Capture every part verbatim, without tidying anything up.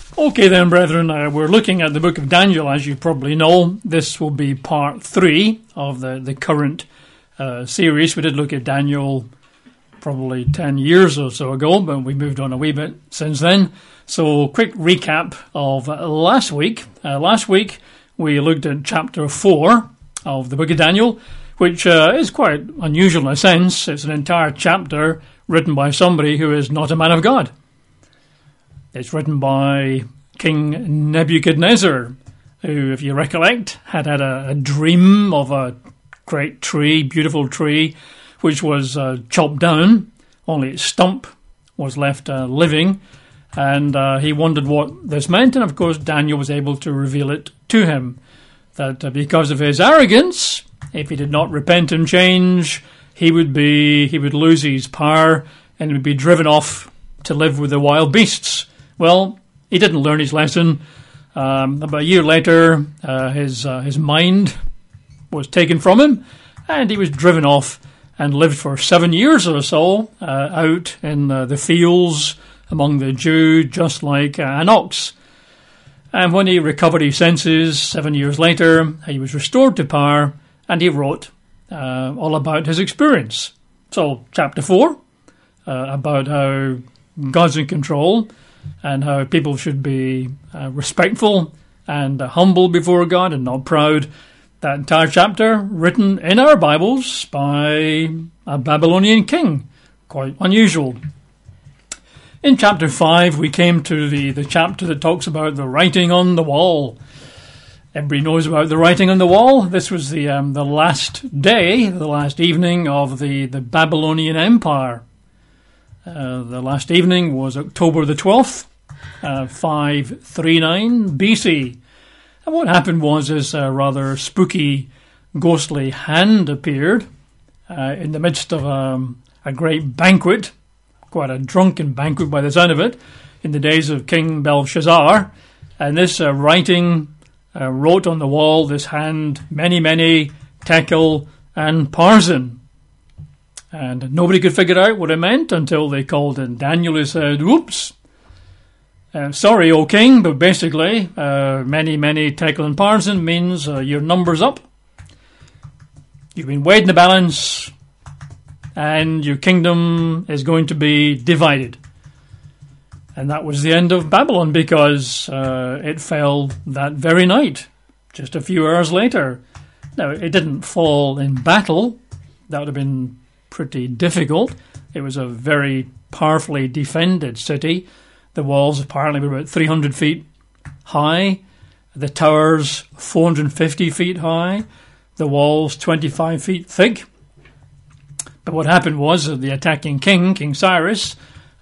Okay then, brethren, uh, we're looking at the book of Daniel, as you probably know. This will be part three of the, the current uh, series. We did look at Daniel probably ten years or so ago, but we moved on a wee bit since then. So, quick recap of uh, last week. Uh, last week, we looked at chapter four of the book of Daniel, which uh, is quite unusual in a sense. It's an entire chapter written by somebody who is not a man of God. It's written by King Nebuchadnezzar, who, if you recollect, had had a, a dream of a great tree, beautiful tree, which was uh, chopped down. Only its stump was left uh, living, and uh, he wondered what this meant, and of course Daniel was able to reveal it to him, that uh, because of his arrogance, if he did not repent and change, he would be he would lose his power and would be driven off to live with the wild beasts. Well, he didn't learn his lesson. Um, about a year later, uh, his uh, his mind was taken from him, and he was driven off and lived for seven years or so uh, out in uh, the fields among the Jews, just like uh, an ox. And when he recovered his senses, seven years later, he was restored to power, and he wrote uh, all about his experience. So, chapter four, uh, about how God's in control, and how people should be uh, respectful and uh, humble before God and not proud. That entire chapter written in our Bibles by a Babylonian king. Quite unusual. In chapter five, we came to the, the chapter that talks about the writing on the wall. Everybody knows about the writing on the wall. This was the um, the last day, the last evening of the, the Babylonian Empire. Uh, the last evening was October the twelfth, uh, five thirty-nine B C. And what happened was this uh, rather spooky, ghostly hand appeared uh, in the midst of um, a great banquet, quite a drunken banquet by the sound of it, in the days of King Belshazzar. And this uh, writing uh, wrote on the wall, this hand, many, many, tekel and parsin. And nobody could figure out what it meant until they called in Daniel, who said, whoops, uh, sorry, O king, but basically, uh, many, many tekel and parsin means uh, your number's up. You've been weighed in the balance, and your kingdom is going to be divided. And that was the end of Babylon, because uh, it fell that very night, just a few hours later. Now, it didn't fall in battle. That would have been pretty difficult. It was a very powerfully defended city. The walls apparently were about three hundred feet high. The towers four hundred fifty feet high. The walls twenty-five feet thick. But what happened was that the attacking king, King Cyrus,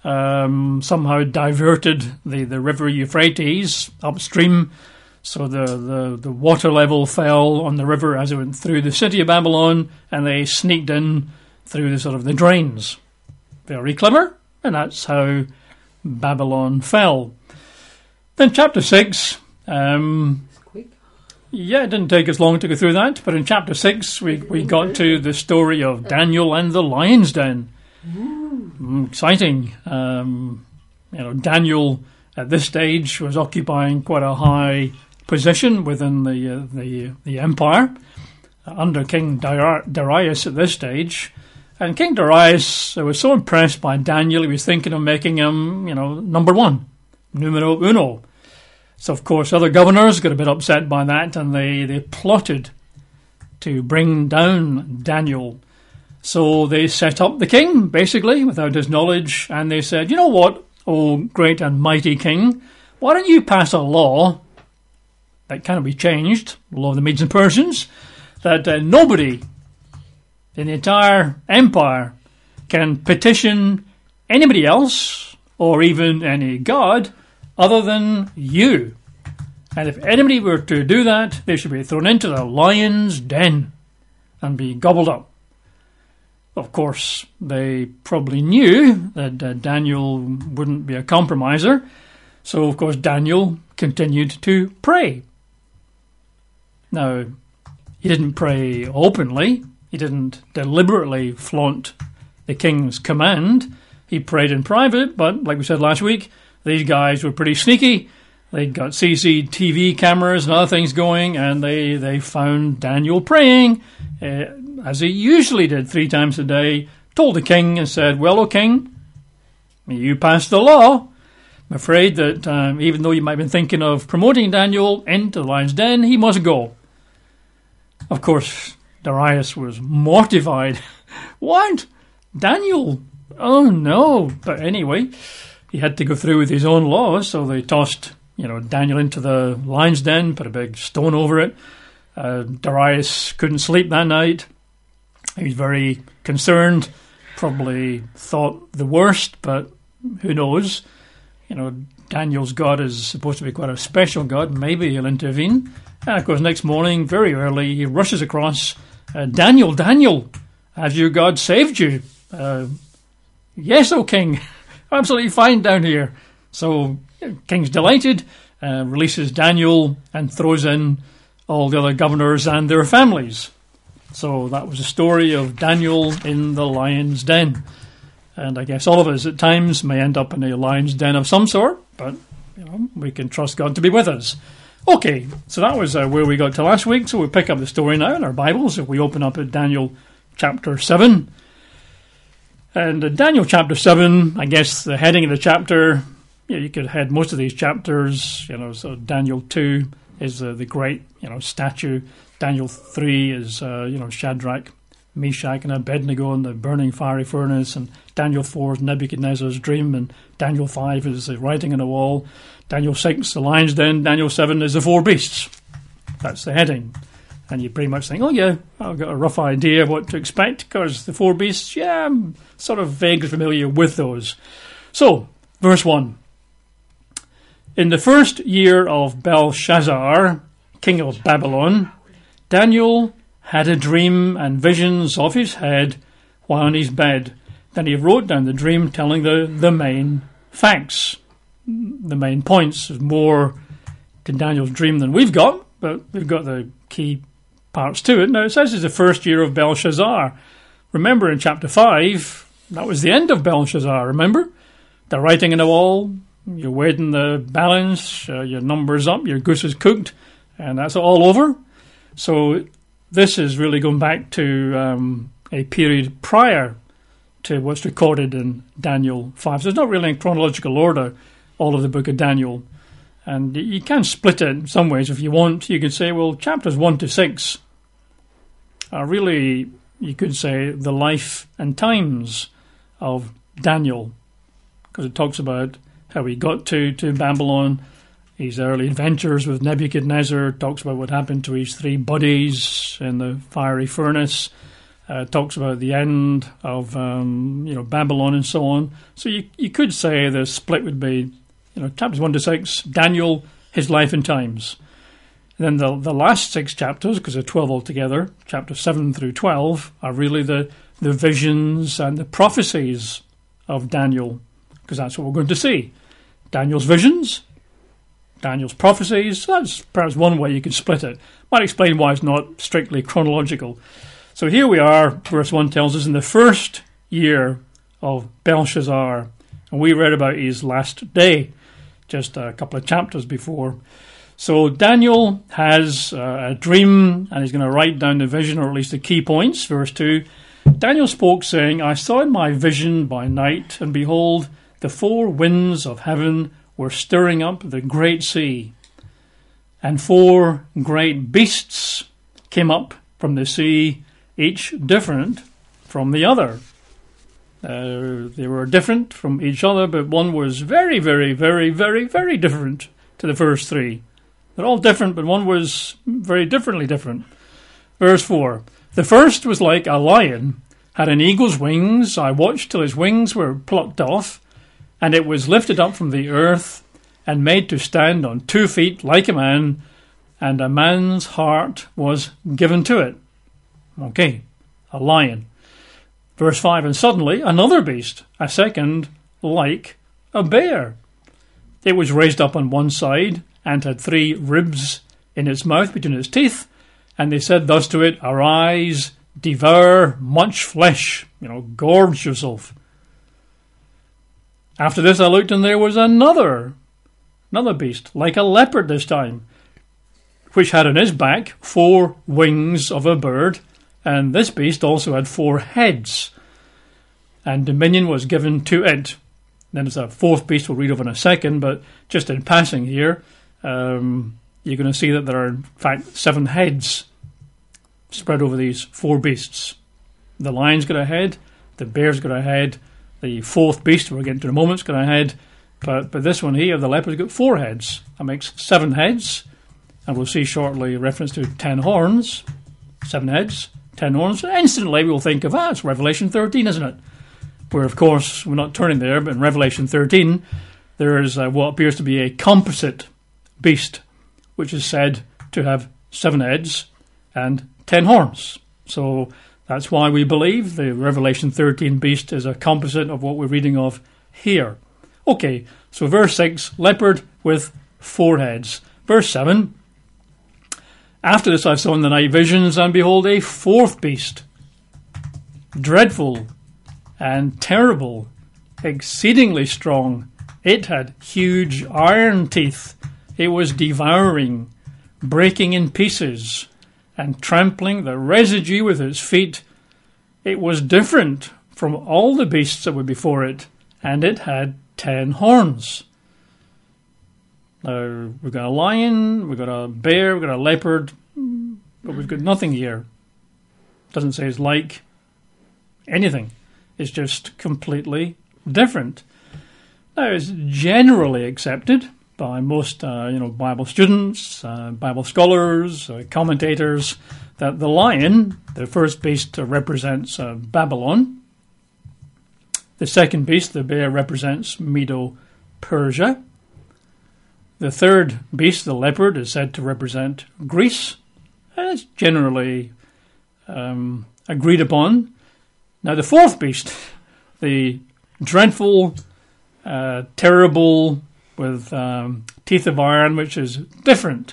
um, somehow diverted the, the river Euphrates upstream, so the, the, the water level fell on the river as it went through the city of Babylon, and they sneaked in through the sort of the drains. Very clever, and that's how Babylon fell. Then chapter six, um, quick. Yeah, it didn't take us long to go through that, but in chapter six we, we got to the story of Daniel and the lion's den. Mm, exciting. Um, you know, Daniel at this stage was occupying quite a high position within the uh, the the empire uh, under King Darius at this stage. And King Darius was so impressed by Daniel, he was thinking of making him, you know, number one, numero uno. So, of course, other governors got a bit upset by that, and they, they plotted to bring down Daniel. So they set up the king, basically, without his knowledge, and they said, you know what, oh great and mighty king, why don't you pass a law that cannot be changed, the law of the Medes and Persians, that uh, nobody in the entire empire can petition anybody else or even any god other than you. And if anybody were to do that, they should be thrown into the lion's den and be gobbled up. Of course, they probably knew that uh, Daniel wouldn't be a compromiser. So, of course, Daniel continued to pray. Now, he didn't pray openly. He didn't deliberately flaunt the king's command. He prayed in private, but like we said last week, these guys were pretty sneaky, They got C C T V cameras and other things going, and they, they found Daniel praying, uh, as he usually did three times a day, told the king and said, well, O king, you passed the law. I'm afraid that um, even though you might have been thinking of promoting Daniel into the lion's den, he must go. Of course, Darius was mortified. What? Daniel? Oh, no. But anyway, he had to go through with his own laws, so they tossed, you know, Daniel into the lion's den, put a big stone over it. Uh, Darius couldn't sleep that night. He was very concerned, probably thought the worst, but who knows? You know, Daniel's God is supposed to be quite a special God. Maybe he'll intervene. And of course, next morning, very early, he rushes across. Uh, Daniel, Daniel, has your God saved you? Uh, yes, O king. Absolutely fine down here. So, you know, king's delighted, uh, releases Daniel and throws in all the other governors and their families. So that was the story of Daniel in the lion's den. And I guess all of us at times may end up in a lion's den of some sort, but you know, we can trust God to be with us. Okay, so that was uh, where we got to last week. So we'll pick up the story now in our Bibles. If we open up at Daniel chapter seven. And uh, Daniel chapter seven, I guess the heading of the chapter, yeah, you could head most of these chapters, you know, so Daniel two is uh, the great, you know, statue. Daniel three is, uh, you know, Shadrach, Meshach and Abednego in the burning fiery furnace, and Daniel four is Nebuchadnezzar's dream, and Daniel five is the writing on the wall, Daniel six, the lion's den, Daniel seven is the four beasts. That's the heading. And you pretty much think, oh yeah, I've got a rough idea of what to expect, because the four beasts, yeah, I'm sort of vaguely familiar with those. So, verse one. In the first year of Belshazzar, king of Babylon, Daniel had a dream and visions of his head while on his bed. Then he wrote down the dream, telling the, the main facts, the main points. There's more to Daniel's dream than we've got, but we've got the key parts to it. Now, it says it's the first year of Belshazzar. Remember in chapter five, that was the end of Belshazzar, remember? The writing on the wall, you're weighing the balance, uh, your number's up, your goose is cooked, and that's all over. So this is really going back to um, a period prior to what's recorded in Daniel five. So it's not really in chronological order, all of the book of Daniel. And you can split it in some ways if you want. You could say, well, chapters one to six are really, you could say, the life and times of Daniel, because it talks about how he got to, to Babylon, his early adventures with Nebuchadnezzar, talks about what happened to his three buddies in the fiery furnace, uh, talks about the end of um, you know Babylon and so on. So you you could say the split would be, you know, chapters one to six, Daniel, his life and times. And then the the last six chapters, because there are twelve altogether, chapters seven through twelve, are really the, the visions and the prophecies of Daniel, because that's what we're going to see. Daniel's visions, Daniel's prophecies. That's perhaps one way you could split it. Might explain why it's not strictly chronological. So here we are, verse one tells us, in the first year of Belshazzar, and we read about his last day just a couple of chapters before. So Daniel has uh, a dream, and he's going to write down the vision, or at least the key points. Verse two, Daniel spoke, saying, I saw in my vision by night, and behold, the four winds of heaven were stirring up the great sea, and four great beasts came up from the sea, each different from the other. Uh, they were different from each other, but one was very, very, very, very, very different to the first three. They're all different, but one was very differently different. Verse four, the first was like a lion, had an eagle's wings. I watched till his wings were plucked off, and it was lifted up from the earth and made to stand on two feet like a man, and a man's heart was given to it. Okay, a lion. Verse five, and suddenly another beast, a second like a bear. It was raised up on one side and had three ribs in its mouth between its teeth, and they said thus to it, arise, devour much flesh, you know, gorge yourself. After this I looked, and there was another another beast, like a leopard this time, which had on his back four wings of a bird, and this beast also had four heads, and dominion was given to it. Then there's a fourth beast we'll read of in a second, but just in passing here, um, you're going to see that there are, in fact, seven heads spread over these four beasts. The lion's got a head, the bear's got a head, the fourth beast, we'll get into in a moment, has got a head, but, but this one here, the leopard's got four heads. That makes seven heads, and we'll see shortly a reference to ten horns. Seven heads, ten horns. Instantly we'll think of, ah, it's Revelation thirteen, isn't it? Where, of course, we're not turning there, but in Revelation thirteen, there is uh, what appears to be a composite beast, which is said to have seven heads and ten horns. So that's why we believe the Revelation thirteen beast is a composite of what we're reading of here. Okay, so verse six, leopard with four heads. Verse seven, after this I saw in the night visions, and behold, a fourth beast, dreadful and terrible, exceedingly strong. It had huge iron teeth. It was devouring, breaking in pieces, and trampling the residue with its feet. It was different from all the beasts that were before it, and it had ten horns. Now, we've got a lion, we've got a bear, we've got a leopard, but we've got nothing here. It doesn't say it's like anything. It's just completely different. Now, it's generally accepted by most, uh, you know, Bible students, uh, Bible scholars, uh, commentators, that the lion, the first beast, uh, represents uh, Babylon. The second beast, the bear, represents Medo-Persia. The third beast, the leopard, is said to represent Greece. And it's generally um, agreed upon. Now, the fourth beast, the dreadful, uh, terrible, with um, teeth of iron, which is different,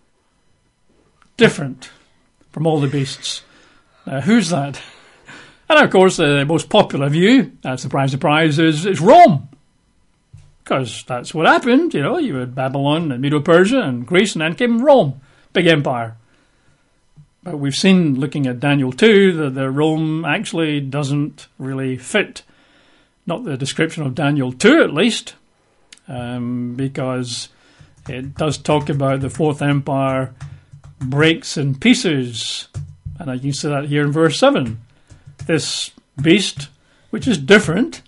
different from all the beasts. Uh, who's that? And of course, the most popular view, uh, surprise, surprise, is, is Rome. Because that's what happened, you know, you had Babylon and Medo-Persia and Greece, and then came Rome, big empire. But we've seen, looking at Daniel two, that the Rome actually doesn't really fit. Not the description of Daniel two, at least. Um, because it does talk about the fourth empire breaks in pieces, and you can see that here in verse seven. This beast, which is different,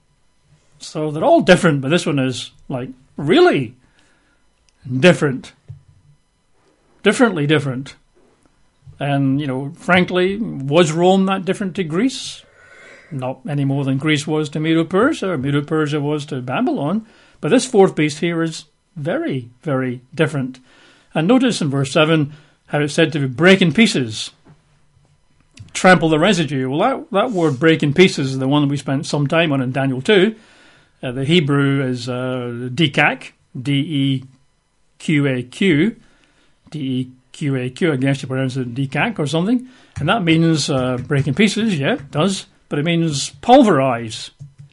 so they're all different, but this one is like really different, differently different. And, you know, frankly, was Rome that different to Greece? Not any more than Greece was to Medo-Persia, or Medo-Persia was to Babylon. But this fourth beast here is very, very different. And notice in verse seven how it's said to break in pieces, trample the residue. Well, that, that word break in pieces is the one that we spent some time on in Daniel two. Uh, the Hebrew is uh, dekak, D E Q A Q, D E Q A Q, I guess you pronounce it dekak or something. And that means uh, break in pieces, yeah, it does. But it means pulverize,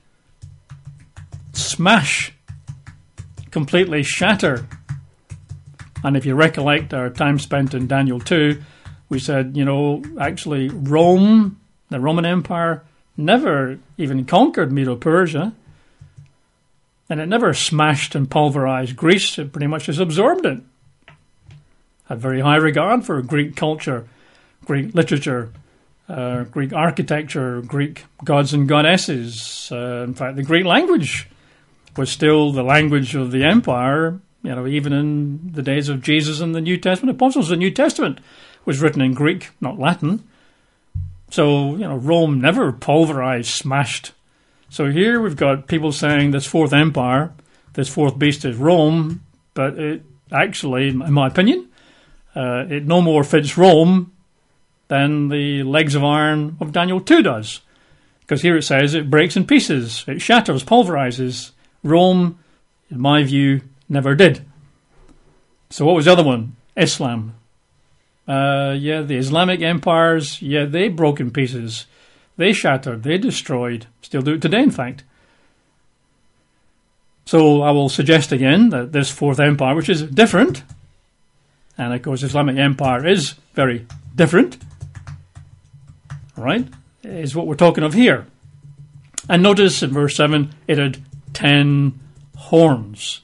smash, completely shatter. And if you recollect our time spent in Daniel two, we said, you know, actually Rome, the Roman Empire, never even conquered Medo-Persia. And it never smashed and pulverized Greece. It pretty much just absorbed it. Had very high regard for Greek culture, Greek literature, uh, Greek architecture, Greek gods and goddesses. Uh, in fact, the Greek language was still the language of the empire, you know, even in the days of Jesus and the New Testament apostles. The New Testament was written in Greek, not Latin. So, you know, Rome never pulverized, smashed. So here we've got people saying this fourth empire, this fourth beast is Rome, but it actually, in my opinion, uh, it no more fits Rome than the legs of iron of Daniel two does. Because here it says it breaks in pieces, it shatters, pulverizes. Rome, in my view, never did. So what was the other one? Islam. Uh, yeah, the Islamic empires, yeah, they broke in pieces. They shattered, they destroyed. Still do it today, in fact. So I will suggest again that this Fourth Empire, which is different, and of course Islamic Empire is very different, right, is what we're talking of here. And notice in verse seven, it had ten horns.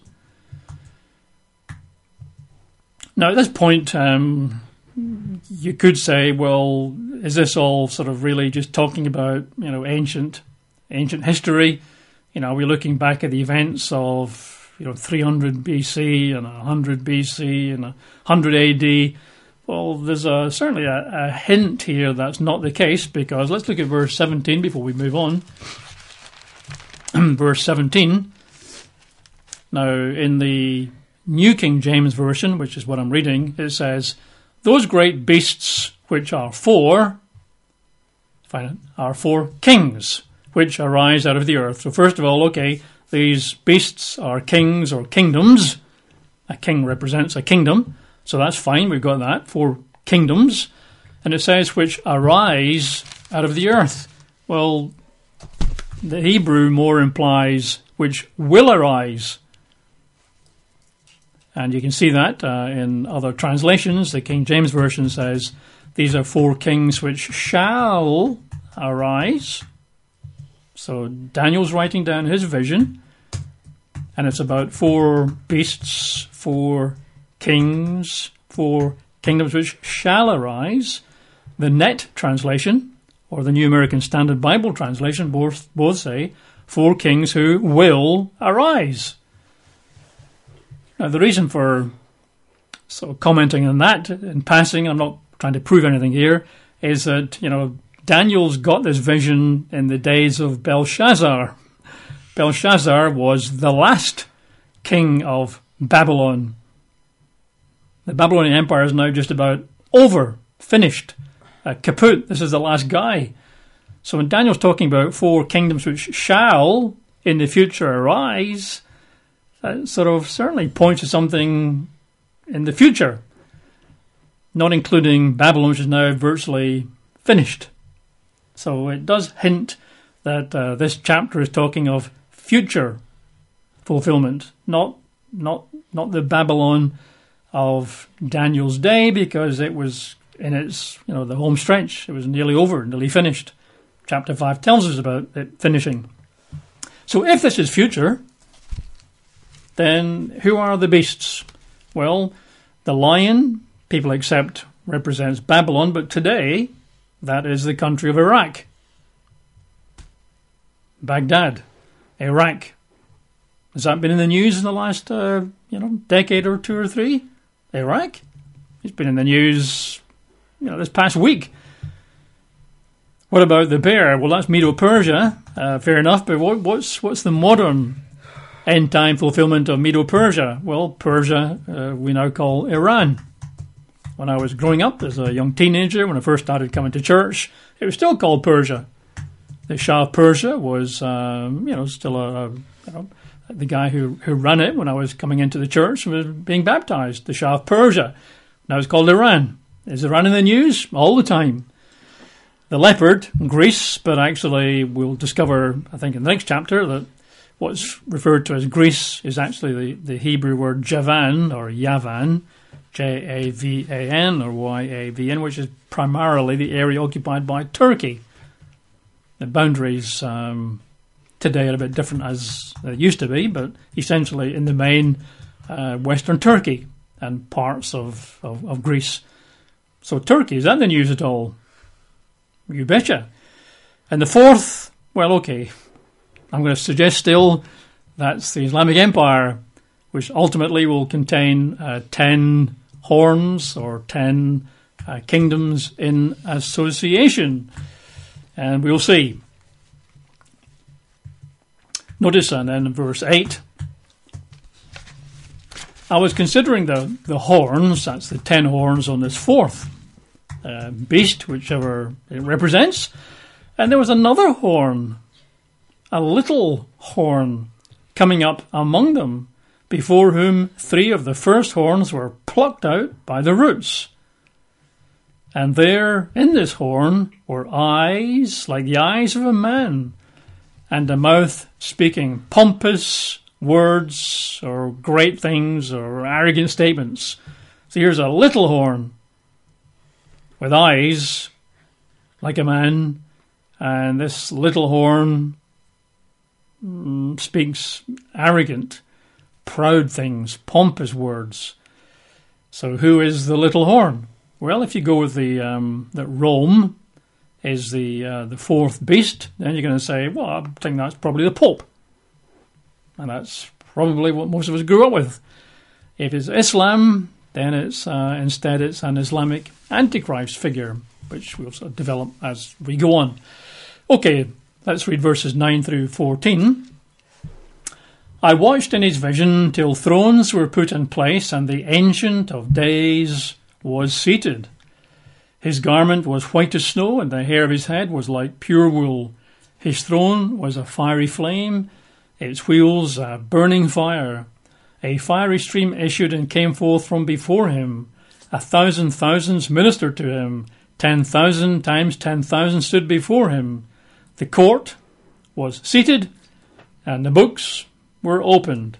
Now at this point, um, you could say, well, is this all sort of really just talking about, you know, ancient ancient history? You know, are we looking back at the events of, you know, three hundred B C and one hundred B C and one hundred A D? Well, there's a, certainly a, a hint here that's not the case, because let's look at verse seventeen before we move on. Verse seventeen. Now, in the New King James Version, which is what I'm reading, it says, those great beasts which are four, find it, are four kings, which arise out of the earth. So first of all, okay, these beasts are kings or kingdoms. A king represents a kingdom, so that's fine, we've got that, four kingdoms. And it says, which arise out of the earth. Well, the Hebrew more implies which will arise. And you can see that uh, in other translations. The King James Version says, these are four kings which shall arise. So Daniel's writing down his vision, and it's about four beasts, four kings, four kingdoms which shall arise. The Net translation, or the New American Standard Bible translation, both, both say, four kings who will arise. Now, the reason for sort of commenting on that in passing, I'm not trying to prove anything here, is that, you know, Daniel's got this vision in the days of Belshazzar. Belshazzar was the last king of Babylon. The Babylonian Empire is now just about over, finished, uh, kaput. This is the last guy. So when Daniel's talking about four kingdoms which shall in the future arise, that sort of certainly points to something in the future, not including Babylon, which is now virtually finished. So it does hint that uh, this chapter is talking of future fulfillment, not not not the Babylon of Daniel's day, because it was in its, you know, the home stretch. It was nearly over, nearly finished. Chapter five tells us about it finishing. So if this is future, then who are the beasts? Well, the lion, people accept, represents Babylon, but today that is the country of Iraq. Baghdad, Iraq. Has that been in the news in the last, uh, you know, decade or two or three? Iraq? It's been in the news, you know, this past week. What about the bear? Well, that's Medo-Persia, uh, fair enough, but what, what's what's the modern end-time fulfillment of Medo-Persia? Well, Persia uh, we now call Iran. When I was growing up as a young teenager, when I first started coming to church, it was still called Persia. The Shah of Persia was, um, you know, still a, a you know, the guy who, who ran it when I was coming into the church was being baptized, the Shah of Persia. Now it's called Iran. Is Iran in the news? All the time. The leopard, Greece, but actually we'll discover, I think in the next chapter, that what's referred to as Greece is actually the, the Hebrew word Javan, or Yavan, J A V A N or Y A V N, which is primarily the area occupied by Turkey. The boundaries um, today are a bit different as they used to be, but essentially in the main uh, western Turkey and parts of, of, of Greece. So Turkey, is that in the news at all? You betcha. And the fourth, well, okay, I'm going to suggest still that's the Islamic Empire, which ultimately will contain uh, ten horns or ten uh, kingdoms in association. And we'll see. Notice and then in verse eight, I was considering the, the horns, that's the ten horns on this fourth uh, beast, whichever it represents. And there was another horn, a little horn, coming up among them, before whom three of the first horns were plucked out by the roots. And there in this horn were eyes like the eyes of a man, and a mouth speaking pompous words or great things or arrogant statements. So here's a little horn with eyes like a man, and this little horn mm, speaks arrogant, proud things, pompous words. So who is the little horn? Well, if you go with the um, that Rome is the uh, the fourth beast, then you're going to say, well, I think that's probably the Pope. And that's probably what most of us grew up with. If it's Islam, then it's uh, instead it's an Islamic Antichrist figure, which we'll sort of develop as we go on. Okay, let's read verses nine through fourteen. I watched in his vision till thrones were put in place, and the Ancient of Days was seated. His garment was white as snow, and the hair of his head was like pure wool. His throne was a fiery flame, its wheels a burning fire. A fiery stream issued and came forth from before him. A thousand thousands ministered to him. Ten thousand times ten thousand stood before him. The court was seated, and the books were opened.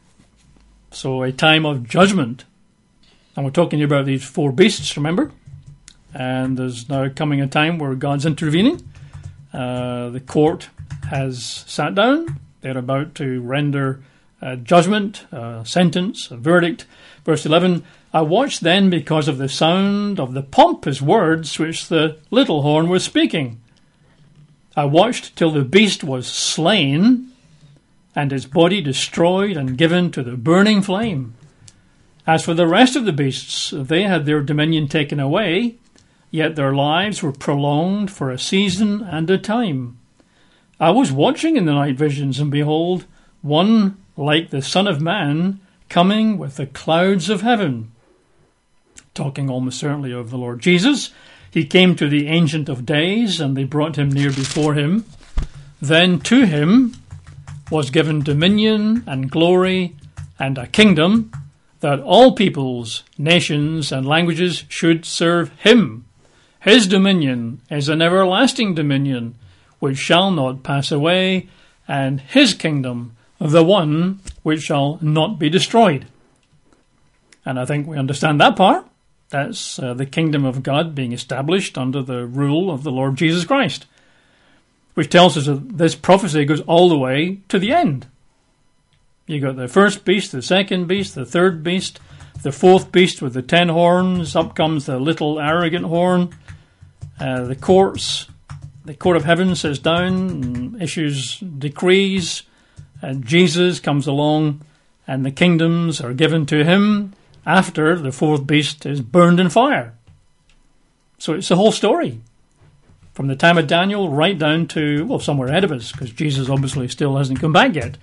So a time of judgment. And we're talking about these four beasts, remember? And there's now coming a time where God's intervening. Uh, the court has sat down. They're about to render a judgment, a sentence, a verdict. Verse eleven, I watched then because of the sound of the pompous words which the little horn was speaking. I watched till the beast was slain, and his body destroyed and given to the burning flame. As for the rest of the beasts, they had their dominion taken away, yet their lives were prolonged for a season and a time. I was watching in the night visions, and behold, one like the Son of Man coming with the clouds of heaven. Talking almost certainly of the Lord Jesus. He came to the Ancient of Days, and they brought him near before him. Then to him was given dominion and glory and a kingdom, that all peoples, nations, and languages should serve him. His dominion is an everlasting dominion, which shall not pass away, and his kingdom the one which shall not be destroyed. And I think we understand that part. That's uh, the kingdom of God being established under the rule of the Lord Jesus Christ, which tells us that this prophecy goes all the way to the end. You got the first beast, the second beast, the third beast, the fourth beast with the ten horns. Up comes the little arrogant horn. Uh, the courts, the court of heaven sits down and issues decrees. And Jesus comes along, and the kingdoms are given to him after the fourth beast is burned in fire. So it's the whole story, from the time of Daniel right down to, well, somewhere ahead of us, because Jesus obviously still hasn't come back yet.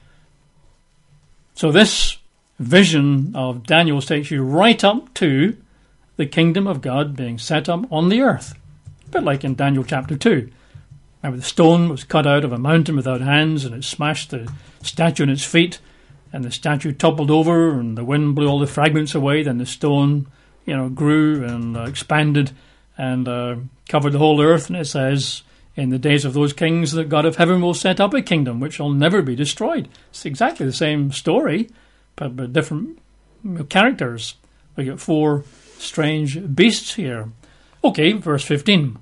So this vision of Daniel takes you right up to the kingdom of God being set up on the earth. A bit like in Daniel chapter two. Remember, the stone was cut out of a mountain without hands, and it smashed the statue in its feet, and the statue toppled over, and the wind blew all the fragments away. Then the stone, you know, grew and uh, expanded and uh, covered the whole earth. And it says, in the days of those kings, the God of heaven will set up a kingdom which shall never be destroyed. It's exactly the same story, but with different characters. We get four strange beasts here. Okay, verse fifteen.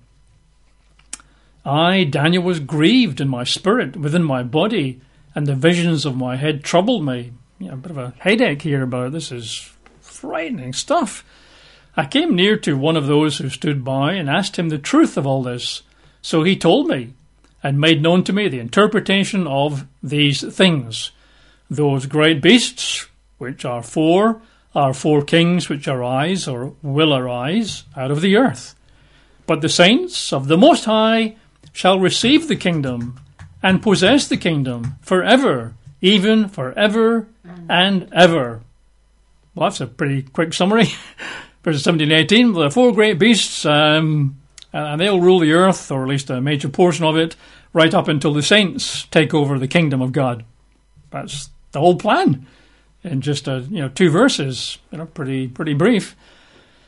I, Daniel, was grieved in my spirit within my body, and the visions of my head troubled me. You know, a bit of a headache here about it. This is frightening stuff. I came near to one of those who stood by and asked him the truth of all this. So he told me and made known to me the interpretation of these things. Those great beasts, which are four, are four kings which arise or will arise out of the earth. But the saints of the Most High shall receive the kingdom and possess the kingdom forever, even forever and ever. Well, that's a pretty quick summary. Verses seventeen and eighteen, the four great beasts, um, and they'll rule the earth, or at least a major portion of it, right up until the saints take over the kingdom of God. That's the whole plan in just a, you know two verses, you know, pretty pretty brief.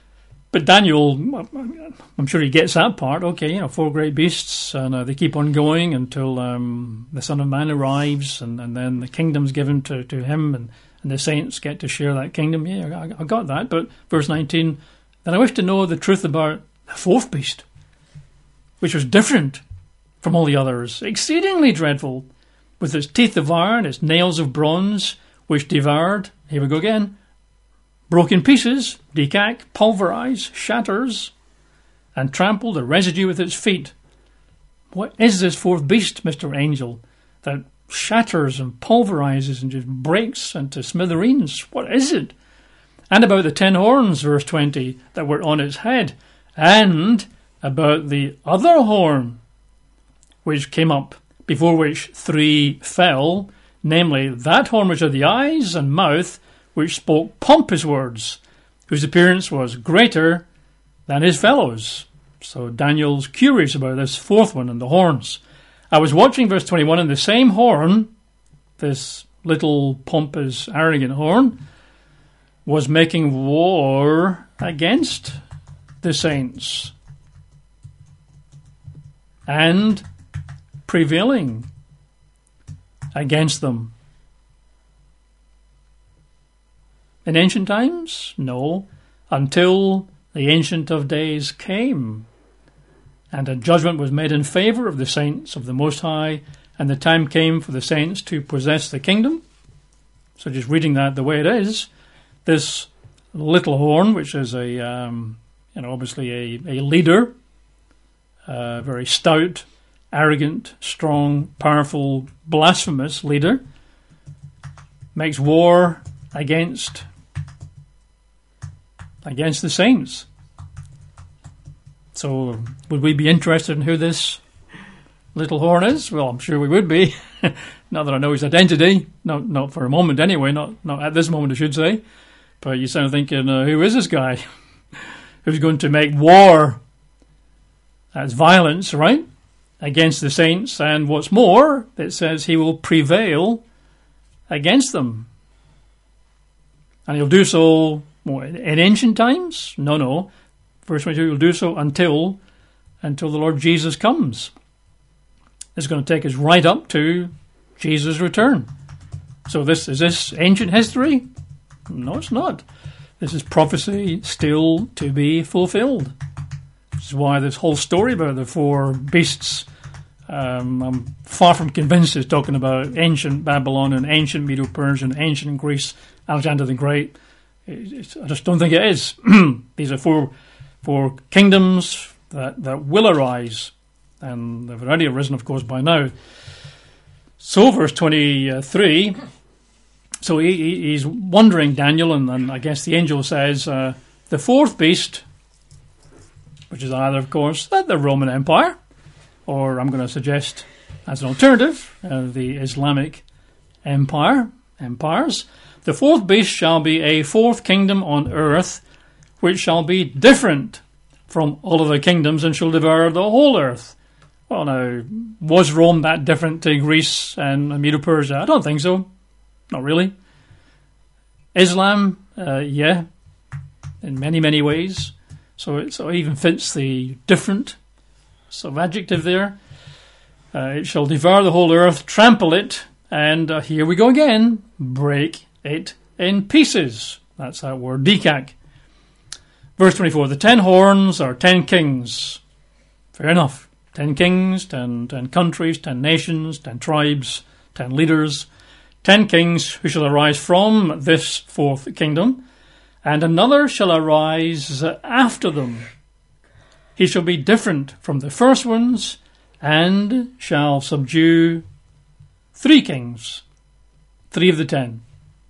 But Daniel, I'm sure he gets that part. Okay, you know, four great beasts, and uh, they keep on going until um, the Son of Man arrives, and, and then the kingdom's given to, to him, and, and the saints get to share that kingdom. Yeah, I, I got that. But verse nineteen, then I wish to know the truth about the fourth beast, which was different from all the others, exceedingly dreadful, with its teeth of iron, its nails of bronze, which devoured, here we go again, broke in pieces, decac, pulverized, shatters, and trampled the residue with its feet. What is this fourth beast, Mister Angel, that shatters and pulverizes and just breaks into smithereens? What is it? And about the ten horns, verse twenty, that were on its head, and about the other horn, which came up, before which three fell, namely that horn which had the eyes and mouth, which spoke pompous words, whose appearance was greater than his fellows. So Daniel's curious about this fourth one and the horns. I was watching verse twenty-one, and the same horn, this little pompous, arrogant horn, was making war against the saints and prevailing against them. In ancient times? No, until the Ancient of Days came, and a judgment was made in favour of the saints of the Most High, and the time came for the saints to possess the kingdom. So just reading that the way it is, this little horn, which is a, um, you know, obviously a, a leader, a very stout, arrogant, strong, powerful, blasphemous leader, makes war against against the saints. So would we be interested in who this little horn is? Well, I'm sure we would be. Not that I know his identity, not not for a moment anyway, not not at this moment I should say. But you sound thinking, uh, who is this guy who's going to make war? That's violence, right? Against the saints, and what's more, it says he will prevail against them. And he'll do so what, in ancient times? No, no. Verse twenty-two, he'll do so until until the Lord Jesus comes. It's going to take us right up to Jesus' return. So this is this ancient history? No, it's not. This is prophecy still to be fulfilled. This is why this whole story about the four beasts, um, I'm far from convinced it's talking about ancient Babylon and ancient Medo-Persia and ancient Greece, Alexander the Great. It's, I just don't think it is. These are four four kingdoms that, that will arise, and they've already arisen, of course, by now. So, verse twenty-three, so he, he's wondering, Daniel, and, and I guess the angel says, uh, the fourth beast, which is either, of course, the Roman Empire, or I'm going to suggest as an alternative, uh, the Islamic Empire, empires. The fourth beast shall be a fourth kingdom on earth, which shall be different from all other kingdoms and shall devour the whole earth. Well, now, was Rome that different to Greece and Medo-Persia? I don't think so. Not really. Islam, uh, yeah, in many, many ways. So it, so it even fits the different sort of adjective there. Uh, it shall devour the whole earth, trample it, and uh, here we go again, break it in pieces. That's that word, decac. Verse twenty-four, the ten horns are ten kings. Fair enough. Ten kings, ten, ten countries, ten nations, ten tribes, ten leaders, ten kings who shall arise from this fourth kingdom, and another shall arise after them. He shall be different from the first ones, and shall subdue three kings, three of the ten.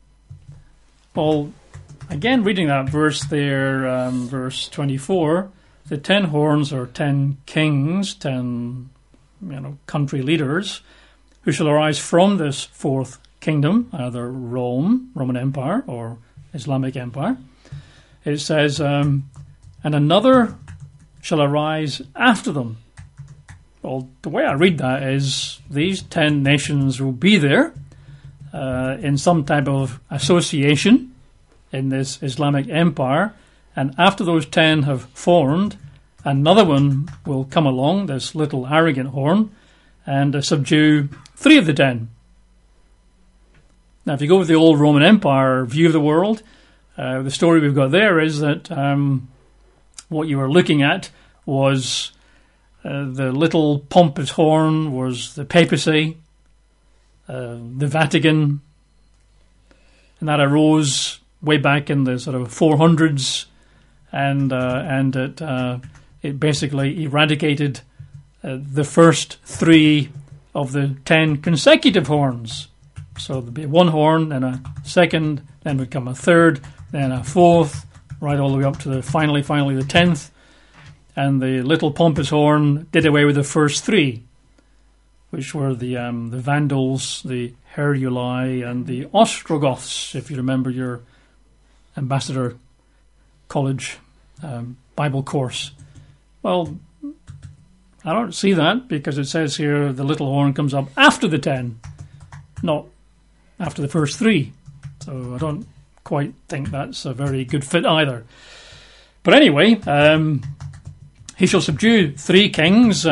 Well, again, reading that verse there, um, verse twenty-four, the ten horns are ten kings, ten, you know, country leaders, who shall arise from this fourth kingdom, either Rome, Roman Empire, or Islamic Empire. It says, um, and another shall arise after them. Well, the way I read that is these ten nations will be there uh, in some type of association in this Islamic Empire, And after those ten have formed, another one will come along, this little arrogant horn, and uh, subdue three of the ten. Now, if you go with the old Roman Empire view of the world, uh, the story we've got there is that um, what you were looking at was uh, the little pompous horn was the papacy, uh, the Vatican, and that arose way back in the sort of four hundreds, and uh, and it uh, it basically eradicated uh, the first three of the ten consecutive horns. So there'd be one horn, then a second, then would come a third, then a fourth, right all the way up to the finally, finally the tenth. And the little pompous horn did away with the first three, which were the um, the Vandals, the Heruli, and the Ostrogoths, if you remember your Ambassador College um, Bible course. Well, I don't see that, because it says here the little horn comes up after the ten, not after the first three. So I don't quite think that's a very good fit either. But anyway, um, he shall subdue three kings,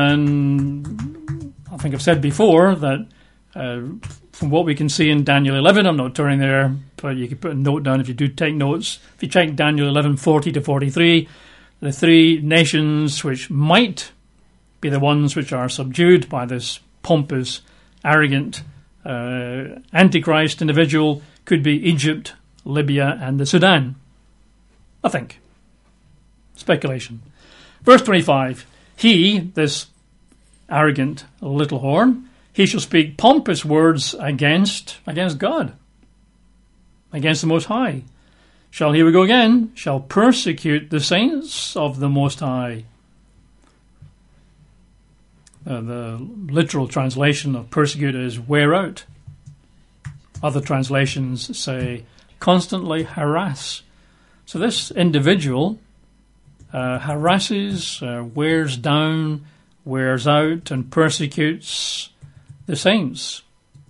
and I think I've said before that uh, from what we can see in Daniel eleven, I'm not turning there, but you can put a note down if you do take notes. If you check Daniel eleven, forty to forty-three, the three nations which might be the ones which are subdued by this pompous, arrogant, uh, Antichrist individual could be Egypt, Libya, and the Sudan. I think. Speculation. Verse twenty-five. He, this arrogant little horn, he shall speak pompous words against, against God, against the Most High. Shall, here we go again, shall persecute the saints of the Most High. Uh, the literal translation of persecute is wear out. Other translations say constantly harass. So this individual uh, harasses, uh, wears down, wears out, and persecutes the saints.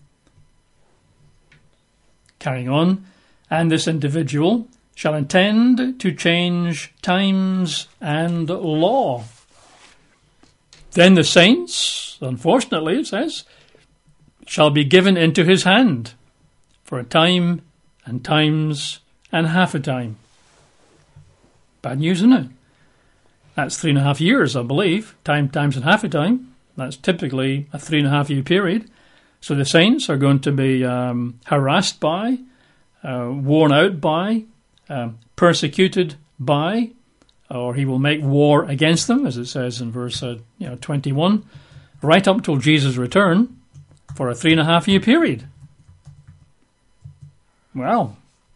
Carrying on, and this individual shall intend to change times and law. Then the saints, unfortunately it says, shall be given into his hand for a time and times and half a time. Bad news, isn't it? That's three and a half years, I believe. Time, times and half a time. That's typically a three and a half year period. So the saints are going to be um, harassed by, uh, worn out by, um, persecuted by, or he will make war against them, as it says in verse uh, you know, twenty-one, right up till Jesus' return for a three and a half year period. Well,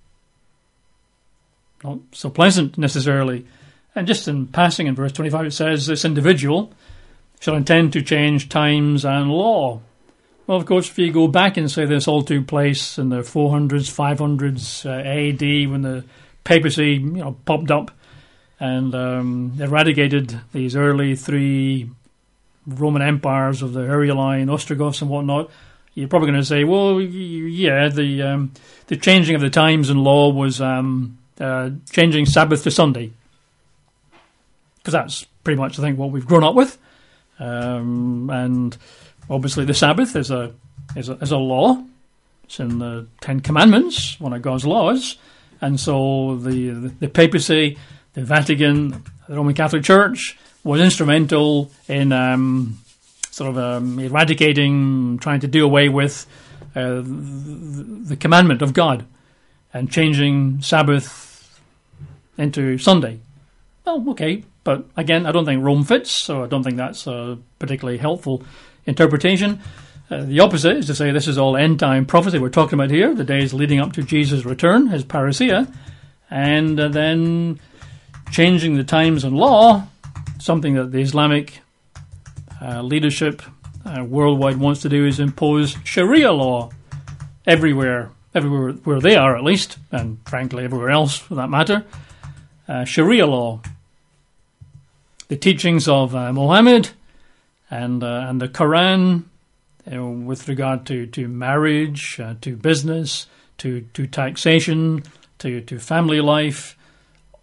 not so pleasant necessarily. And just in passing in verse twenty-five, it says, this individual shall intend to change times and law. Well, of course, if you go back and say this all took place in the four hundreds, five hundreds uh, A D, when the papacy you know, popped up and um, eradicated these early three Roman empires of the Heruli and Ostrogoths and whatnot, you're probably going to say, well, yeah, the um, the changing of the times and law was um, uh, changing Sabbath to Sunday. Because that's pretty much, I think, what we've grown up with. Um, and obviously the Sabbath is a, is a is a law. It's in the Ten Commandments, one of God's laws. And so the, the, the papacy, the Vatican, the Roman Catholic Church was instrumental in um, sort of um, eradicating, trying to do away with uh, the, the commandment of God and changing Sabbath into Sunday. Well, okay, but again, I don't think Rome fits, so I don't think that's a particularly helpful interpretation. Uh, the opposite is to say this is all end-time prophecy we're talking about here, the days leading up to Jesus' return, his parousia, and uh, then changing the times and law, something that the Islamic uh, leadership uh, worldwide wants to do is impose Sharia law everywhere, everywhere where they are at least, and frankly everywhere else for that matter. Uh, Sharia law. The teachings of uh, Muhammad and uh, and the Quran you know, with regard to, to marriage, uh, to business, to, to taxation, to, to family life,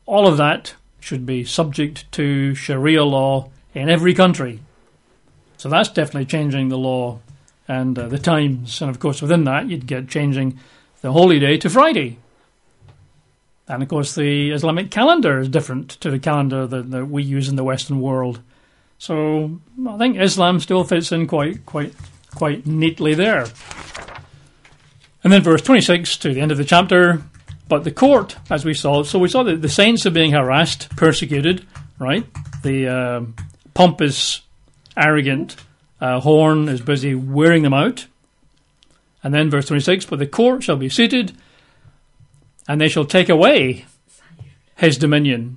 all of that should be subject to Sharia law in every country. So that's definitely changing the law and uh, the times. And of course, within that, you'd get changing the holy day to Friday. And of course, the Islamic calendar is different to the calendar that, that we use in the Western world. So I think Islam still fits in quite, quite, quite neatly there. And then verse twenty-six to the end of the chapter. But the court, as we saw, so we saw that the saints are being harassed, persecuted, right? The uh, pompous, arrogant uh, horn is busy wearing them out. And then verse twenty-six, but the court shall be seated, and they shall take away his dominion.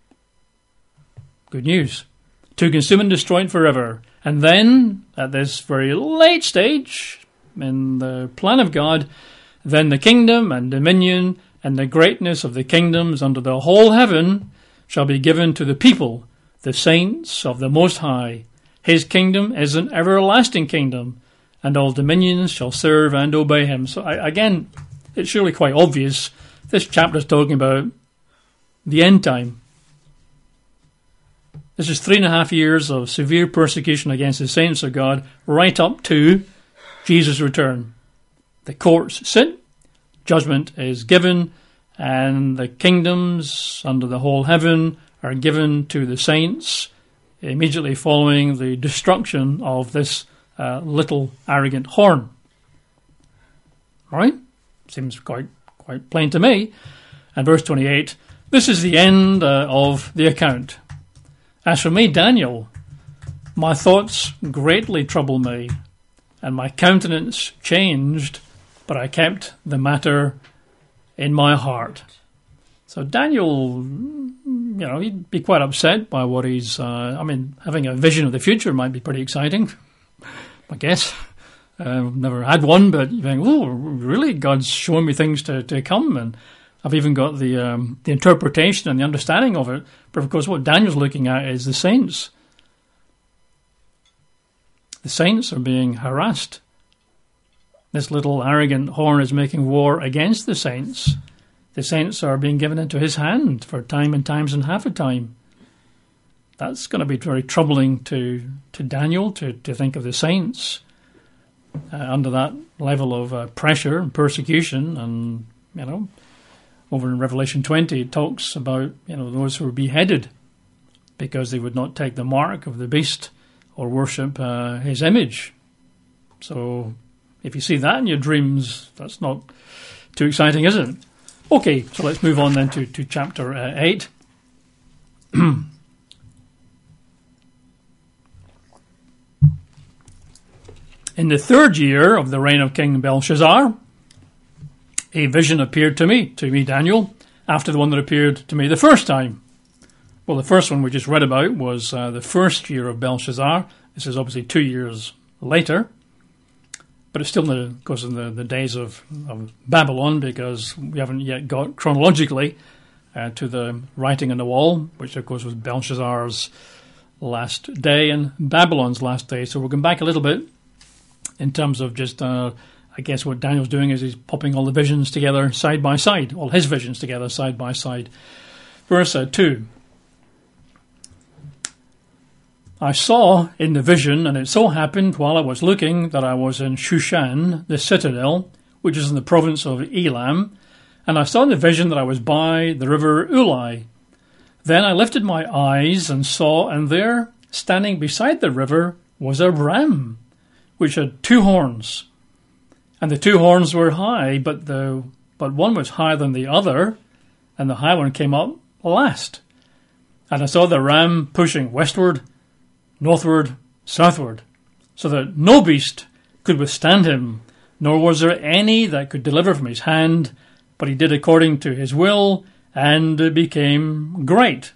Good news. To consume and destroy it forever. And then, at this very late stage, in the plan of God, then the kingdom and dominion and the greatness of the kingdoms under the whole heaven shall be given to the people, the saints of the Most High. His kingdom is an everlasting kingdom, and all dominions shall serve and obey him. So I, again, it's surely quite obvious. This chapter is talking about the end time. This is three and a half years of severe persecution against the saints of God, right up to Jesus' return. The courts sit, judgment is given, and the kingdoms under the whole heaven are given to the saints immediately following the destruction of this uh, little arrogant horn. All right? Seems quite quite plain to me. And verse twenty-eight, this is the end uh, of the account. As for me, Daniel, my thoughts greatly trouble me, and my countenance changed, but I kept the matter in my heart. So Daniel, you know, he'd be quite upset by what he's, uh, I mean, having a vision of the future might be pretty exciting, I guess. Uh, I've never had one, but you think, oh, really? God's showing me things to, to come, and I've even got the um, the interpretation and the understanding of it. But of course, what Daniel's looking at is the saints. The saints are being harassed. This little arrogant horn is making war against the saints. The saints are being given into his hand for time and times and half a time. That's going to be very troubling to, to Daniel, to, to think of the saints uh, under that level of uh, pressure and persecution. And, you know, over in Revelation twenty, it talks about, you know, those who were beheaded because they would not take the mark of the beast or worship uh, his image. So if you see that in your dreams, that's not too exciting, is it? Okay, so let's move on then to, to chapter uh, eight. In the third year of the reign of King Belshazzar, a vision appeared to me, to me Daniel, after the one that appeared to me the first time. Well, the first one we just read about was uh, the first year of Belshazzar. This is obviously two years later. But it's still, in the, of course, in the, the days of, of Babylon, because we haven't yet got chronologically uh, to the writing on the wall, which, of course, was Belshazzar's last day and Babylon's last day. So we're going back a little bit in terms of just, uh, I guess what Daniel's doing is he's popping all the visions together side by side, all his visions together side by side. Verse uh, two. I saw in the vision, and it so happened while I was looking that I was in Shushan, the citadel, which is in the province of Elam, and I saw in the vision that I was by the river Ulai. Then I lifted my eyes and saw, and there, standing beside the river, was a ram, which had two horns. And the two horns were high, but the but one was higher than the other, and the high one came up last. And I saw the ram pushing westward, northward, southward, so that no beast could withstand him, nor was there any that could deliver from his hand, but he did according to his will, and became great.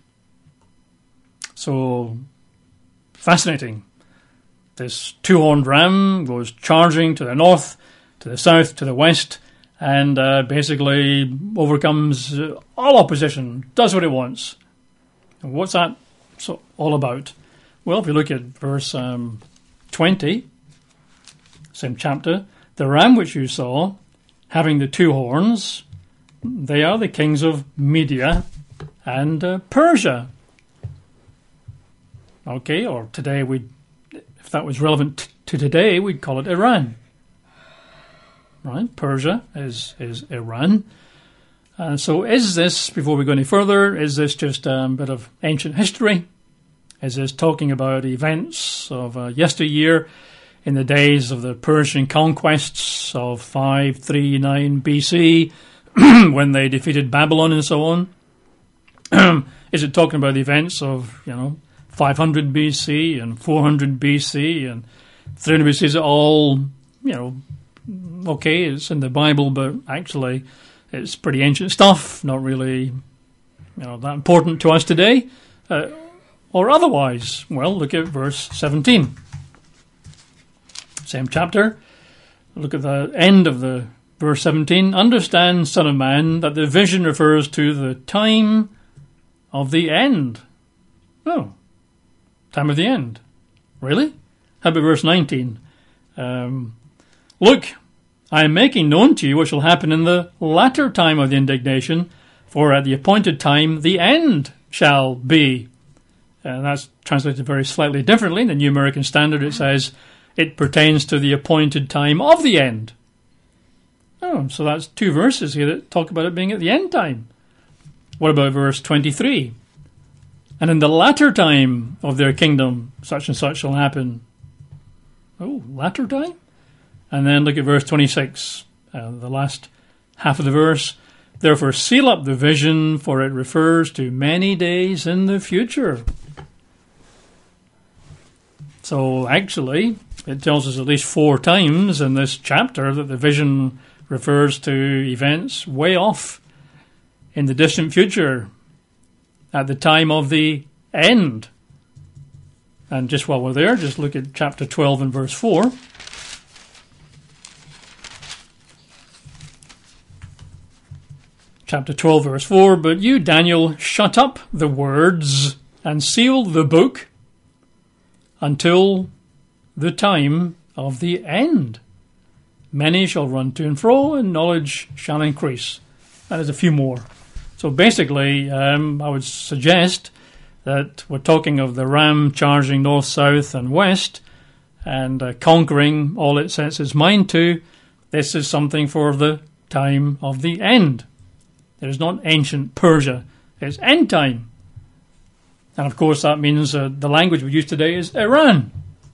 So, fascinating. This two-horned ram goes charging to the north, to the south, to the west, and uh, basically overcomes all opposition, does what it wants. And what's that so all about? Well, if you look at verse um, twenty, same chapter, the ram which you saw, having the two horns, they are the kings of Media and uh, Persia. Okay, or today, we, if that was relevant t- to today, we'd call it Iran. Right? Persia is, is Iran. Uh, so is this, before we go any further, is this just a bit of ancient history? Is this talking about events of uh, yesteryear in the days of the Persian conquests of five thirty-nine B C when they defeated Babylon and so on? Is it talking about the events of, you know, five hundred B C and four hundred B C and three hundred B C? Is it all, you know, okay, it's in the Bible, but actually it's pretty ancient stuff, not really, you know, that important to us today, uh, or otherwise? Well, look at verse seventeen. Same chapter. Look at the end of the verse seventeen. Understand, Son of Man, that the vision refers to the time of the end. Oh, time of the end. Really? How about verse nineteen? Um, Look, I am making known to you what shall happen in the latter time of the indignation, for at the appointed time the end shall be. And that's translated very slightly differently. In the New American Standard it says it pertains to the appointed time of the end. Oh, so that's two verses here that talk about it being at the end time. What about verse twenty-three? And in the latter time of their kingdom, such and such shall happen. Oh, latter time? And then look at verse twenty-six, uh, the last half of the verse. Therefore seal up the vision, for it refers to many days in the future. So actually, it tells us at least four times in this chapter that the vision refers to events way off in the distant future, at the time of the end. And just while we're there, just look at chapter twelve and verse four. Chapter twelve, verse four, But you, Daniel, shut up the words and seal the book until the time of the end. Many shall run to and fro, and knowledge shall increase. And there's a few more. So basically, um, I would suggest that we're talking of the ram charging north, south, and west, and uh, conquering all it sets its mind to. This is something for the time of the end. It is not ancient Persia. It's end time. And of course that means uh, the language we use today is Iran.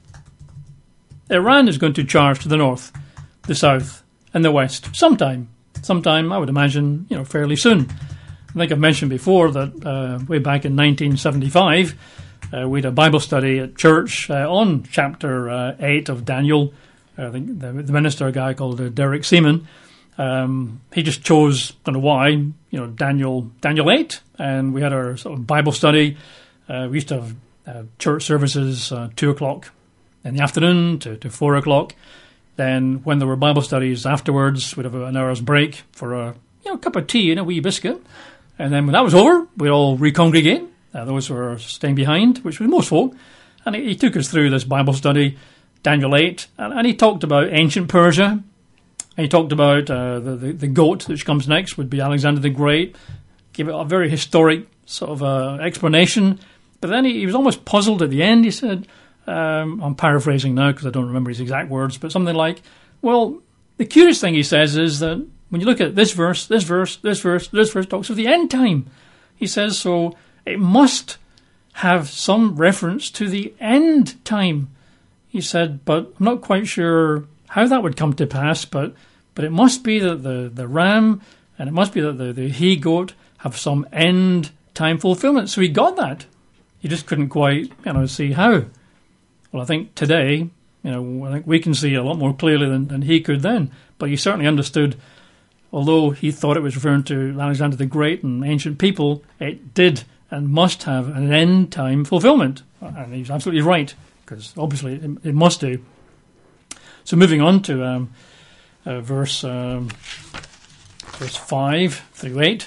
Iran is going to charge to the north, the south, and the west sometime. Sometime, I would imagine, you know, fairly soon. I think I've mentioned before that uh, way back in nineteen seventy-five, uh, we had a Bible study at church uh, on chapter uh, eight of Daniel. I think the, the minister, a guy called uh, Derek Seaman, Um, he just chose, I don't know why, you know, Daniel Daniel eight, and we had our sort of Bible study. Uh, we used to have uh, church services uh, two o'clock in the afternoon to, to four o'clock. Then when there were Bible studies afterwards, we'd have an hour's break for a you know cup of tea and a wee biscuit. And then when that was over, we'd all recongregate. Uh, those who were staying behind, which was most folk. And he, he took us through this Bible study, Daniel eight, and, and he talked about ancient Persia. He talked about uh, the, the, the goat which comes next would be Alexander the Great. Gave it a very historic sort of uh, explanation. But then he, he was almost puzzled at the end. He said, um, I'm paraphrasing now because I don't remember his exact words, but something like, well, the curious thing he says is that when you look at this verse, this verse, this verse, this verse talks of the end time. He says, so it must have some reference to the end time. He said, but I'm not quite sure how that would come to pass, but but it must be that the, the ram and it must be that the, the he-goat have some end time fulfillment. So he got that. He just couldn't quite, you know, see how. Well, I think today, you know, I think we can see a lot more clearly than, than he could then. But he certainly understood, although he thought it was referring to Alexander the Great and ancient people, it did and must have an end time fulfillment. And he's absolutely right, because obviously it, it must do. So moving on to um, uh, verse um, verse five through eight.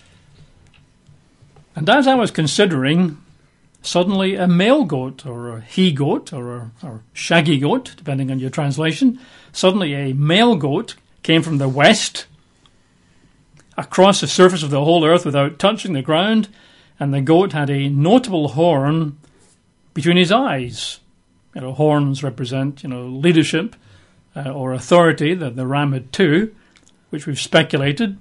And as I was considering, suddenly a male goat, or a he-goat, or a or shaggy goat, depending on your translation, suddenly a male goat came from the west, across the surface of the whole earth without touching the ground, and the goat had a notable horn between his eyes. You know, horns represent, you know, leadership uh, or authority. That the ram had two, which we've speculated,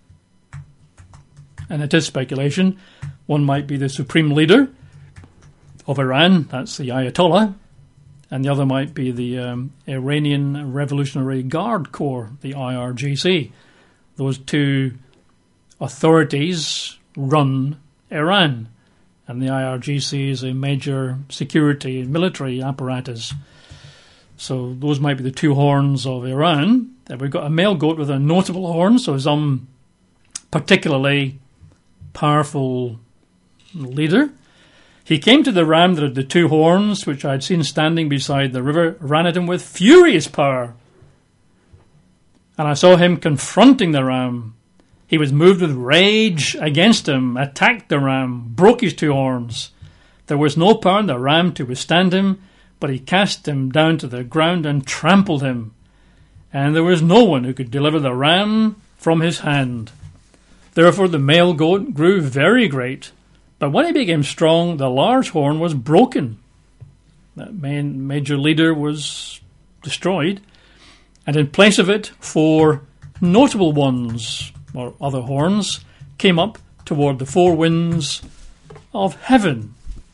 and it is speculation. One might be the supreme leader of Iran, that's the Ayatollah, and the other might be the um, Iranian Revolutionary Guard Corps, the I R G C. Those two authorities run Iran, and the I R G C is a major security and military apparatus. So those might be the two horns of Iran. Then we've got a male goat with a notable horn, so some particularly powerful leader. He came to the ram that had the two horns, which I had seen standing beside the river, ran at him with furious power. And I saw him confronting the ram. He was moved with rage against him, attacked the ram, broke his two horns. There was no power in the ram to withstand him, but he cast him down to the ground and trampled him. And there was no one who could deliver the ram from his hand. Therefore the male goat grew very great. But when he became strong, the large horn was broken. That main major leader was destroyed. And in place of it, four notable ones, or other horns, came up toward the four winds of heaven.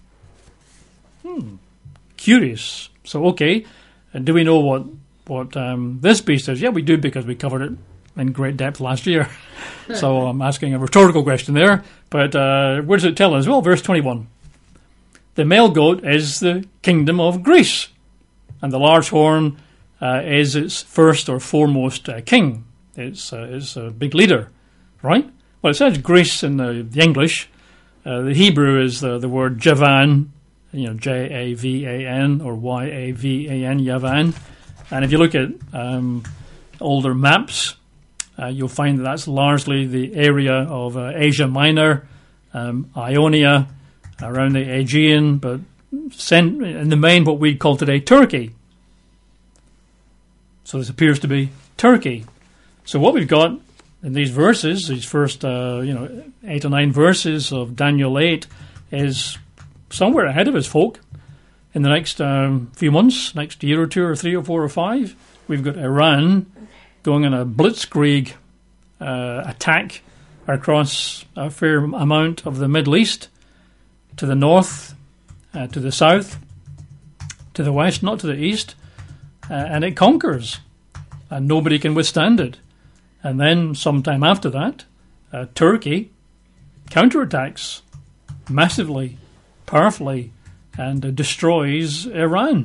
Hmm. Curious. So, okay, and do we know what, what um, this beast is? Yeah, we do, because we covered it in great depth last year. So I'm asking a rhetorical question there. But uh, where does it tell us? Well, verse twenty-one. The male goat is the kingdom of Greece, and the large horn uh, is its first or foremost uh, king. It's, uh, it's a big leader, right? Well, it says Greece in the, the English. Uh, the Hebrew is the, the word Javan, you know, J A V A N or Y A V A N, Yavan. And if you look at um, older maps, Uh, you'll find that that's largely the area of uh, Asia Minor, um, Ionia, around the Aegean, but cent- in the main what we'd call today Turkey. So this appears to be Turkey. So what we've got in these verses, these first uh, you know eight or nine verses of Daniel eight, is somewhere ahead of us folk. In the next um, few months, next year or two or three or four or five, we've got Iran going on a blitzkrieg uh, attack across a fair amount of the Middle East, to the north, uh, to the south, to the west, not to the east, uh, and it conquers, and nobody can withstand it. And then sometime after that, uh, Turkey counterattacks massively, powerfully, and uh, destroys Iran.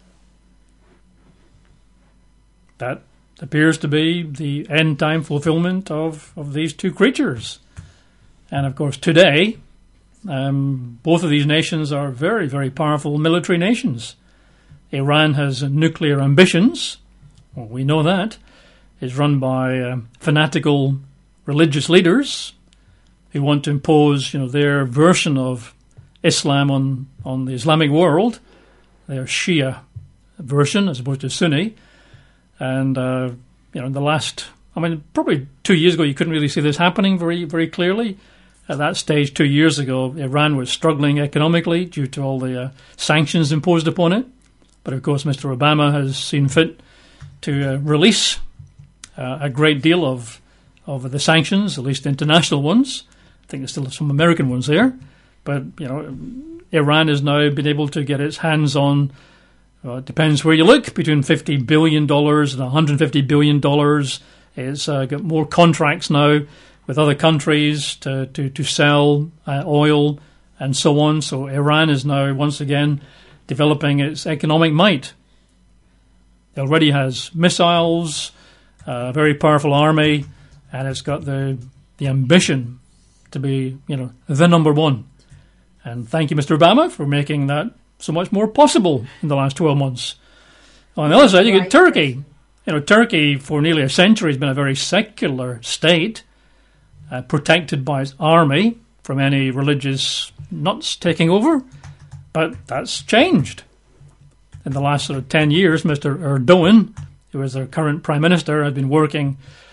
That appears to be the end-time fulfillment of, of these two creatures. And, of course, today, um, both of these nations are very, very powerful military nations. Iran has nuclear ambitions. Well, we know that. It's run by uh, fanatical religious leaders who want to impose, you know, their version of Islam on, on the Islamic world, their Shia version as opposed to Sunni. And, uh, you know, in the last, I mean, probably two years ago, you couldn't really see this happening very, very clearly. At that stage, two years ago, Iran was struggling economically due to all the uh, sanctions imposed upon it. But, of course, Mister Obama has seen fit to uh, release uh, a great deal of, of the sanctions, at least international ones. I think there's still some American ones there. But, you know, Iran has now been able to get its hands on, Uh, it depends where you look, between fifty billion dollars and one hundred fifty billion dollars. It's uh, got more contracts now with other countries to, to, to sell uh, oil and so on. So Iran is now once again developing its economic might. It already has missiles, uh, a very powerful army, and it's got the the ambition to be, you know, the number one. And thank you, Mister Obama, for making that so much more possible in the last twelve months. On the other side, you get Turkey. You know, Turkey for nearly a century has been a very secular state, uh, protected by its army from any religious nuts taking over. But that's changed. In the last sort of ten years, Mister Erdogan, who is their current prime minister, has been working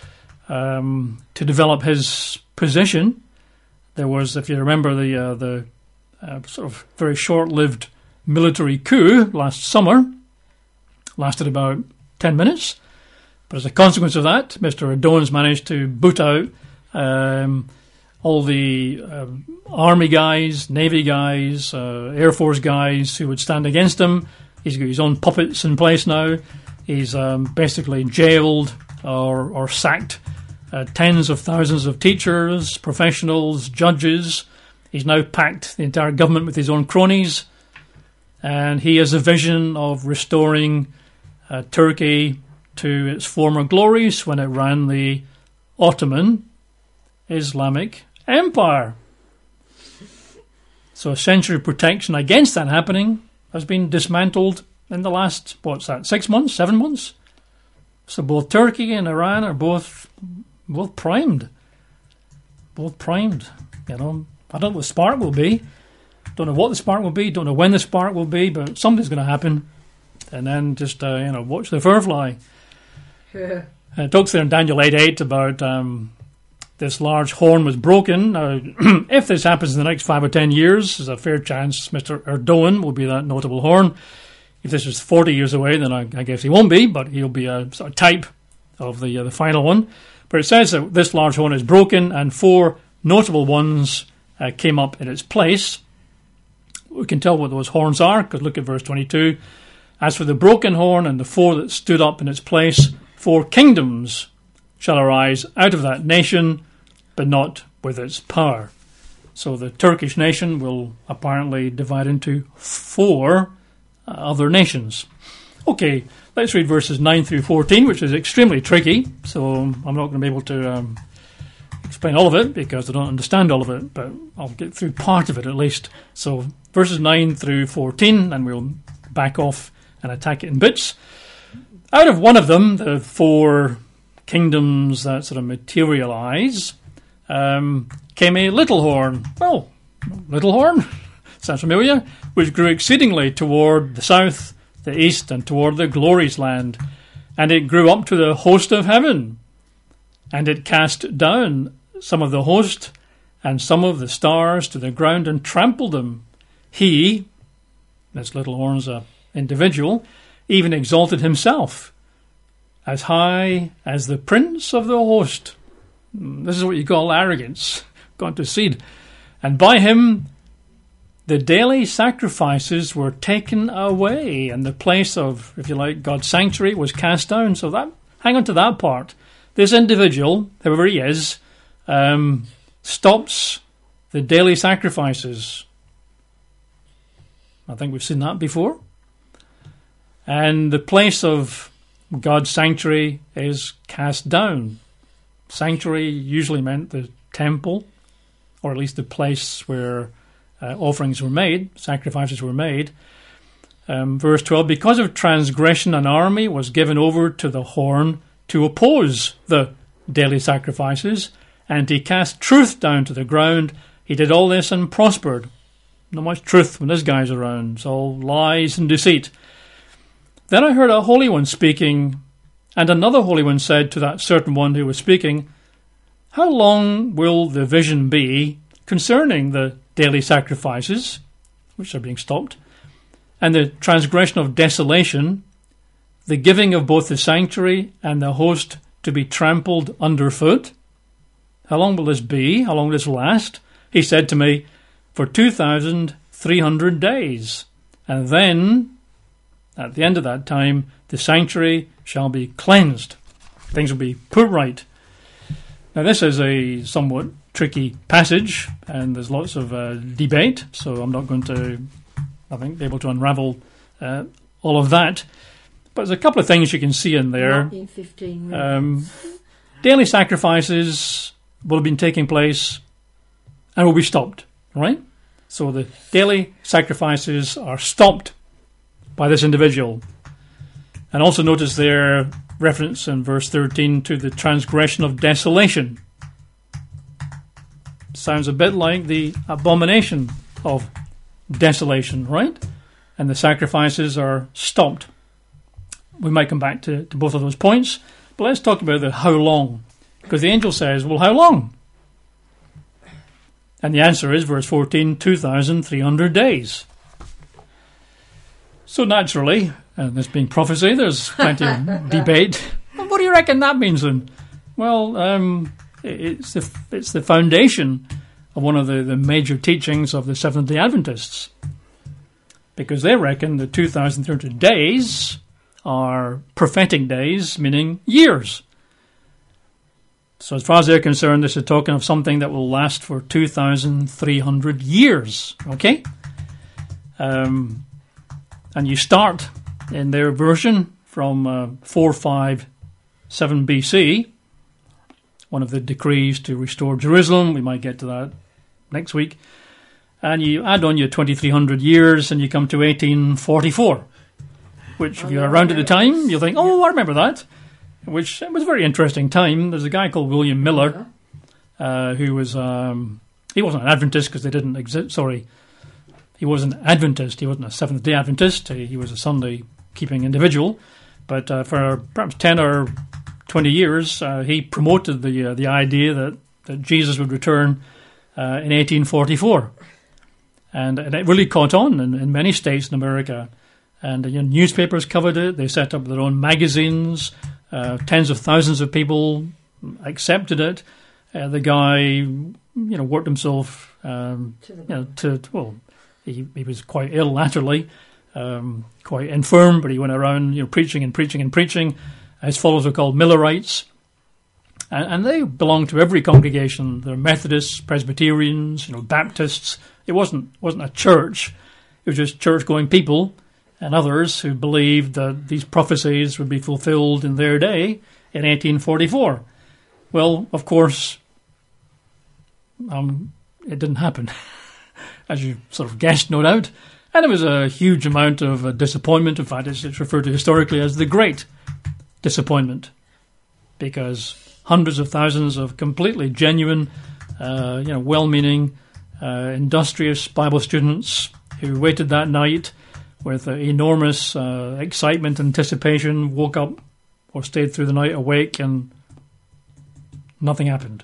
um, to develop his position. There was, if you remember, the uh, the uh, sort of very short-lived military coup last summer. Lasted about ten minutes. But as a consequence of that, Mister Erdogan's managed to boot out um, all the uh, army guys, navy guys, uh, air force guys who would stand against him. He's got his own puppets in place now. He's um, basically jailed or, or sacked uh, tens of thousands of teachers, professionals, judges. He's now packed the entire government with his own cronies. And he has a vision of restoring uh, Turkey to its former glories when it ran the Ottoman Islamic Empire. So a century of protection against that happening has been dismantled in the last, what's that, six months, seven months? So both Turkey and Iran are both both primed. Both primed, you know. I don't know what the spark will be. Don't know what the spark will be. Don't know when the spark will be, but something's going to happen. And then just, uh, you know, watch the fur fly. uh, it talks there in Daniel eight eight about um, this large horn was broken. Now, if this happens in the next five or ten years, there's a fair chance Mister Erdogan will be that notable horn. If this is forty years away, then I, I guess he won't be, but he'll be a sort of type of the uh, the final one. But it says that this large horn is broken and four notable ones uh, came up in its place. We can tell what those horns are, because look at verse twenty-two. As for the broken horn and the four that stood up in its place, four kingdoms shall arise out of that nation, but not with its power. So the Turkish nation will apparently divide into four uh, other nations. Okay, let's read verses nine through fourteen, which is extremely tricky, so I'm not going to be able to um, explain all of it because I don't understand all of it, but I'll get through part of it at least. So verses nine through fourteen, and we'll back off and attack it in bits. Out of one of them, the four kingdoms that sort of materialise, um, came a little horn. Well, little horn, sounds familiar, which grew exceedingly toward the south, the east, and toward the glorious land. And it grew up to the host of heaven. And it cast down some of the host and some of the stars to the ground and trampled them. He, this little horn's a individual, even exalted himself as high as the prince of the host. This is what you call arrogance, gone to seed. And by him the daily sacrifices were taken away, and the place of, if you like, God's sanctuary was cast down. So that, hang on to that part. This individual, whoever he is, um, stops the daily sacrifices. I think we've seen that before. And the place of God's sanctuary is cast down. Sanctuary usually meant the temple, or at least the place where uh, offerings were made, sacrifices were made. Um, verse twelve, because of transgression an army was given over to the horn to oppose the daily sacrifices, and he cast truth down to the ground. He did all this and prospered. Not much truth when this guy's around. It's all lies and deceit. Then I heard a holy one speaking, and another holy one said to that certain one who was speaking, how long will the vision be concerning the daily sacrifices, which are being stopped, and the transgression of desolation, the giving of both the sanctuary and the host to be trampled underfoot? How long will this be? How long will this last? He said to me, for two thousand three hundred days. And then, at the end of that time, the sanctuary shall be cleansed. Things will be put right. Now, this is a somewhat tricky passage, and there's lots of uh, debate, so I'm not going to, I think, be able to unravel uh, all of that. But there's a couple of things you can see in there. In fifteen um, daily sacrifices will have been taking place and will be stopped, right? So the daily sacrifices are stopped by this individual. And also notice their reference in verse thirteen to the transgression of desolation. Sounds a bit like the abomination of desolation, right? And the sacrifices are stopped. We might come back to, to both of those points, but let's talk about the how long. Because the angel says, well, how long? And the answer is, verse fourteen, two thousand three hundred days. So naturally, and this being prophecy, there's plenty of debate. Well, what do you reckon that means then? Well, um, it's the it's the foundation of one of the, the major teachings of the Seventh-day Adventists. Because they reckon the two thousand three hundred days are prophetic days, meaning years. So as far as they're concerned, this is talking of something that will last for two thousand three hundred years, okay? Um, and you start in their version from uh, four fifty-seven B C, one of the decrees to restore Jerusalem. We might get to that next week. And you add on your twenty-three hundred years and you come to eighteen forty-four, which if you're around at the time, you'll think, oh, I remember that. Which it was a very interesting time. There's a guy called William Miller, uh, who was, um, he wasn't an Adventist because they didn't exist, sorry, he wasn't an Adventist, he wasn't a Seventh-day Adventist, he, he was a Sunday-keeping individual, but uh, for perhaps ten or twenty years, uh, he promoted the uh, the idea that, that Jesus would return uh, in eighteen forty-four. And, and it really caught on in, in many states in America. And you know, newspapers covered it, they set up their own magazines. Uh, tens of thousands of people accepted it. Uh, the guy, you know, worked himself, um, to you know, to well, he, he was quite ill latterly, um, quite infirm, but he went around, you know, preaching and preaching and preaching. His followers were called Millerites, and, and they belonged to every congregation. They're Methodists, Presbyterians, you know, Baptists. It wasn't wasn't a church; it was just church-going people. And others who believed that these prophecies would be fulfilled in their day in eighteen forty-four. Well, of course, um, it didn't happen, as you sort of guessed, no doubt. And there was a huge amount of uh, disappointment. In fact, it's, it's referred to historically as the Great Disappointment, because hundreds of thousands of completely genuine, uh, you know, well-meaning, uh, industrious Bible students who waited that night with uh, enormous uh, excitement and anticipation, woke up or stayed through the night awake, and nothing happened.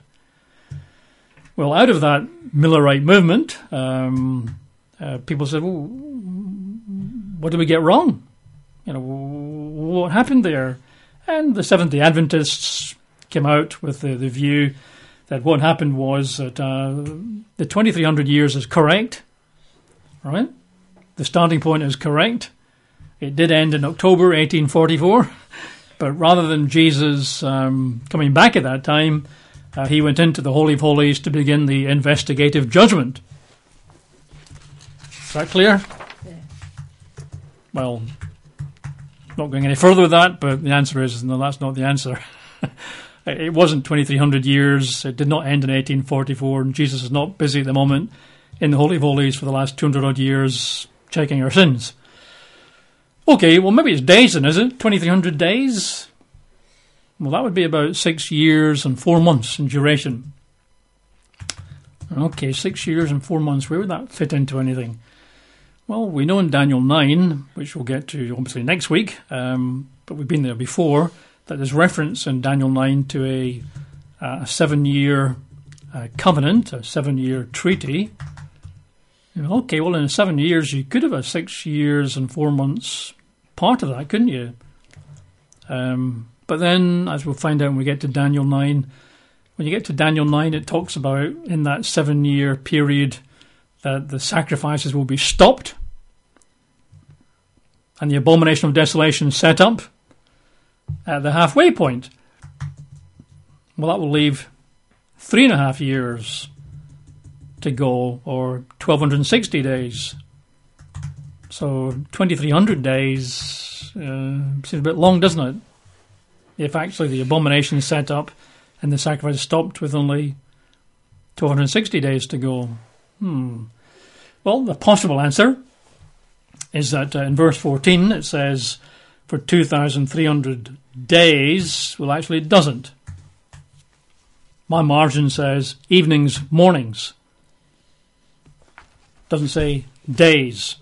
Well, out of that Millerite movement, um, uh, people said, well, what did we get wrong? You know, what happened there? And the Seventh-day Adventists came out with the, the view that what happened was that uh, the twenty-three hundred years is correct, right? The starting point is correct. It did end in October eighteen forty-four, but rather than Jesus um, coming back at that time, uh, he went into the Holy of Holies to begin the investigative judgment. Is that clear? Yeah. Well, not going any further with that, but the answer is no, that's not the answer. It wasn't twenty-three hundred years. It did not end in eighteen forty-four, and Jesus is not busy at the moment in the Holy of Holies for the last two hundred odd years checking our sins. Okay, well, maybe it's days then, is it? twenty-three hundred days? Well, that would be about six years and four months in duration. Okay, six years and four months. Where would that fit into anything? Well, we know in Daniel nine, which we'll get to obviously next week, um, but we've been there before, that there's reference in Daniel nine to a, uh, a seven-year uh, covenant, a seven-year treaty. You know, okay, well, in seven years, you could have a six years and four months part of that, couldn't you? Um, but then, as we'll find out when we get to Daniel nine, when you get to Daniel nine, it talks about in that seven-year period that the sacrifices will be stopped and the abomination of desolation set up at the halfway point. Well, that will leave three and a half years to go, or twelve sixty days. So twenty-three hundred days uh, seems a bit long, doesn't it? If actually the abomination is set up and the sacrifice is stopped with only twelve sixty days to go. Hmm. Well, the possible answer is that uh, in verse fourteen it says for two thousand three hundred days. Well, actually it doesn't. My margin says evenings, mornings. Doesn't say days.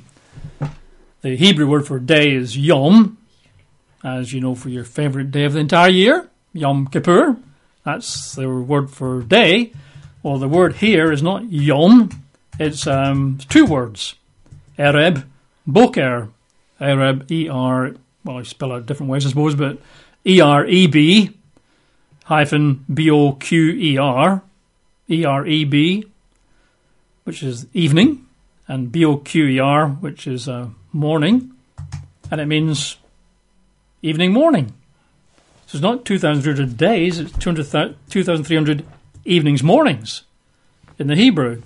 The Hebrew word for day is yom, as you know, for your favourite day of the entire year, Yom Kippur. That's the word for day. Well, the word here is not yom. It's um, two words. Ereb, boker. Ereb, E R, well, I spell it different ways, I suppose, but E R E B hyphen B O Q E R. E R E B, which is evening, and B O Q E R, which is uh, morning, and it means evening, morning. So it's not two thousand three hundred days, it's two thousand three hundred evenings, mornings in the Hebrew.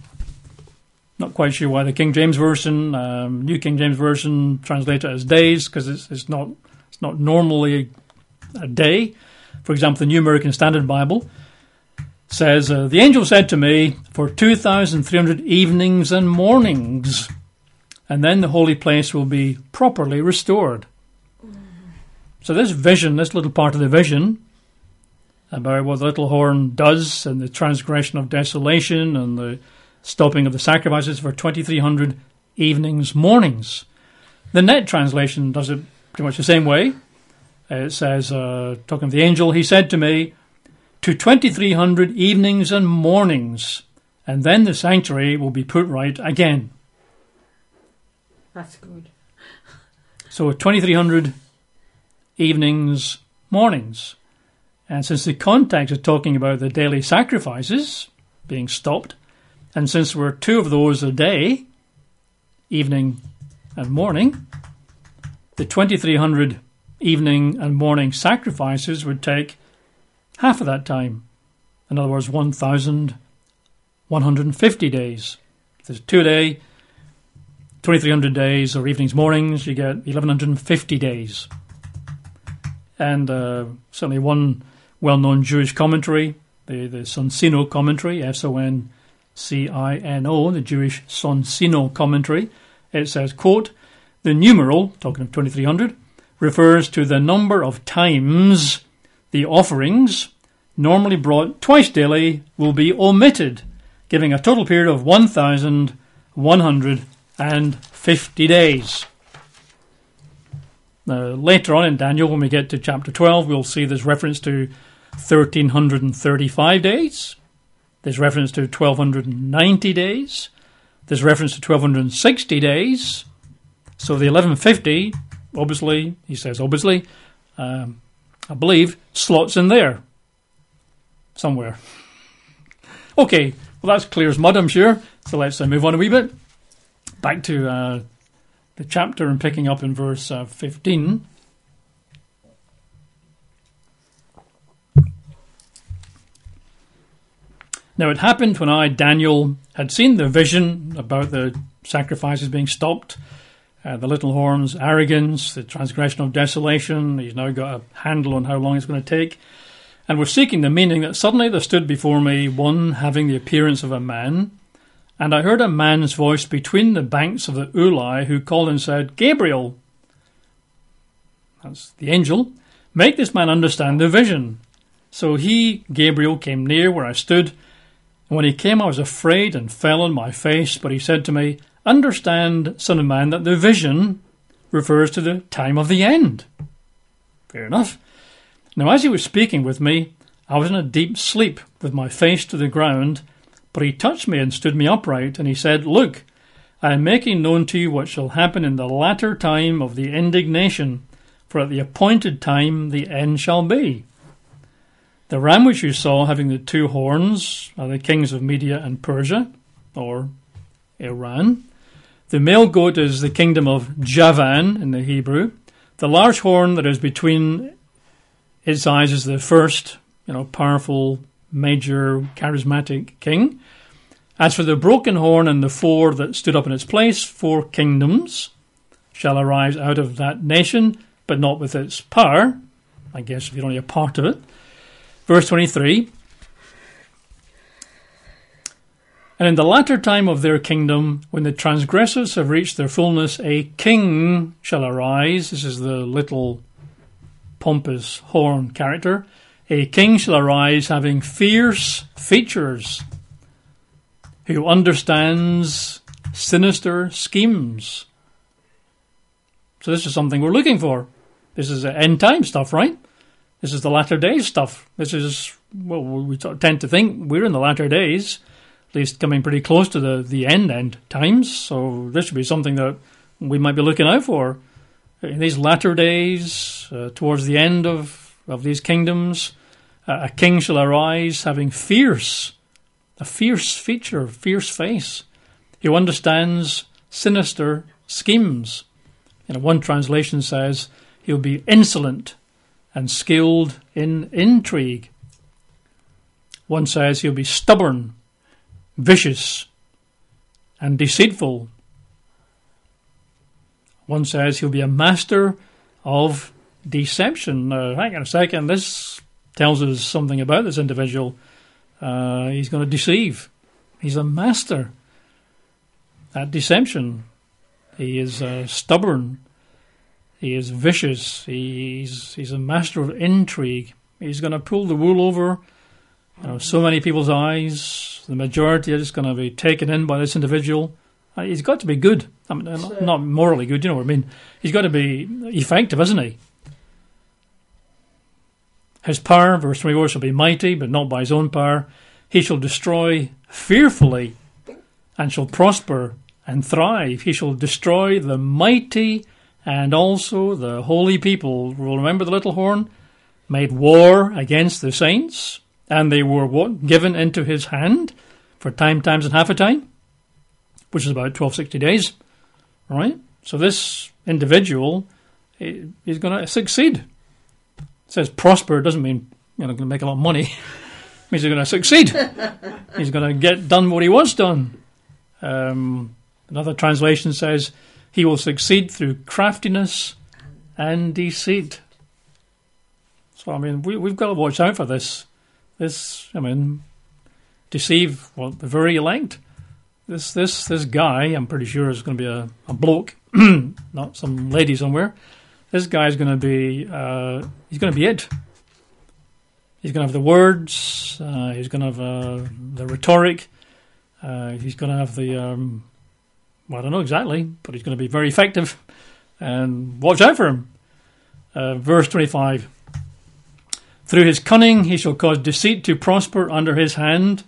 Not quite sure why the King James Version, um, New King James Version, translate it as days, because it's, it's not it's not normally a day. For example, the New American Standard Bible says, uh, the angel said to me, for two thousand three hundred evenings and mornings, and then the holy place will be properly restored. So this vision, this little part of the vision, about what the little horn does and the transgression of desolation and the stopping of the sacrifices for twenty-three hundred evenings, mornings. The Net translation does it pretty much the same way. It says, uh, talking to the angel, he said to me, to twenty-three hundred evenings and mornings, and then the sanctuary will be put right again. That's good. So twenty-three hundred evenings, mornings. And since the context is talking about the daily sacrifices being stopped, and since there were two of those a day, evening and morning, the twenty-three hundred evening and morning sacrifices would take half of that time. In other words, one thousand one hundred fifty days. If there's two a day, twenty-three hundred days, or evenings, mornings, you get eleven hundred fifty days. And uh, certainly one well-known Jewish commentary, the, the Sonsino commentary, S O N C I N O, the Jewish Sonsino commentary, it says, quote, the numeral, talking of twenty-three hundred, refers to the number of times the offerings, normally brought twice daily, will be omitted, giving a total period of one thousand one hundred fifty days. Now, later on in Daniel, when we get to chapter twelve, we'll see there's reference to one thousand three hundred thirty-five days. There's reference to one thousand two hundred ninety days. There's reference to one thousand two hundred sixty days. So the eleven fifty, obviously, he says obviously, um, I believe, slots in there somewhere. Okay, well that's clear as mud, I'm sure. So let's uh, move on a wee bit. Back to uh, the chapter and picking up in verse uh, fifteen. Now it happened when I, Daniel, had seen the vision about the sacrifices being stopped, uh, the little horn's arrogance, the transgression of desolation. He's now got a handle on how long it's going to take. And was seeking the meaning that suddenly there stood before me one having the appearance of a man. And I heard a man's voice between the banks of the Ulai, who called and said, Gabriel, that's the angel, make this man understand the vision. So he, Gabriel, came near where I stood. And when he came, I was afraid and fell on my face. But he said to me, understand, son of man, that the vision refers to the time of the end. Fair enough. Now, as he was speaking with me, I was in a deep sleep with my face to the ground. But he touched me and stood me upright, and he said, look, I am making known to you what shall happen in the latter time of the indignation, for at the appointed time the end shall be. The ram which you saw having the two horns are the kings of Media and Persia, or Iran. The male goat is the kingdom of Javan in the Hebrew. The large horn that is between its eyes is the first, you know, powerful, major, charismatic king. As for the broken horn and the four that stood up in its place, four kingdoms shall arise out of that nation, but not with its power. I guess if you're only a part of it. Verse twenty-three. And in the latter time of their kingdom, when the transgressors have reached their fullness, a king shall arise. This is the little pompous horn character. A king shall arise having fierce features, who understands sinister schemes. So this is something we're looking for. This is end time stuff, right? This is the latter days stuff. This is well, we tend to think we're in the latter days, at least coming pretty close to the, the end, end times. So this should be something that we might be looking out for. In these latter days, uh, towards the end of, of these kingdoms, uh, a king shall arise having fierce, a fierce feature, fierce face, who understands sinister schemes. You know, one translation says he'll be insolent and skilled in intrigue. One says he'll be stubborn, vicious, and deceitful. One says he'll be a master of deception. Now, hang on a second, this tells us something about this individual. Uh, he's going to deceive. He's a master at deception. He is uh, stubborn. He is vicious. He's he's a master of intrigue. He's going to pull the wool over, you know, so many people's eyes. The majority are just going to be taken in by this individual. Uh, he's got to be good. I mean, not, not morally good, you know what I mean. He's got to be effective, isn't he? His power, verse twenty-four, shall be mighty, but not by his own power. He shall destroy fearfully, and shall prosper and thrive. He shall destroy the mighty and also the holy people. Will remember the little horn? Made war against the saints, and they were what? Given into his hand for time, times, and half a time, which is about twelve sixty days. All right? So this individual is going to succeed. It says prosper doesn't mean, you know, going to make a lot of money. It means he's going to succeed. He's going to get done what he wants done. Um, another translation says he will succeed through craftiness and deceit. So, I mean, we, we've got to watch out for this. This, I mean, deceive, well, the very elect. This this this guy, I'm pretty sure, is going to be a, a bloke, not some lady somewhere. This guy is going to be, uh, he's going to be it. He's going to have the words, uh, he's going to have uh, the rhetoric, uh, he's going to have the, um, well, I don't know exactly, but he's going to be very effective. And watch out for him. Uh, verse twenty-five. Through his cunning he shall cause deceit to prosper under his hand.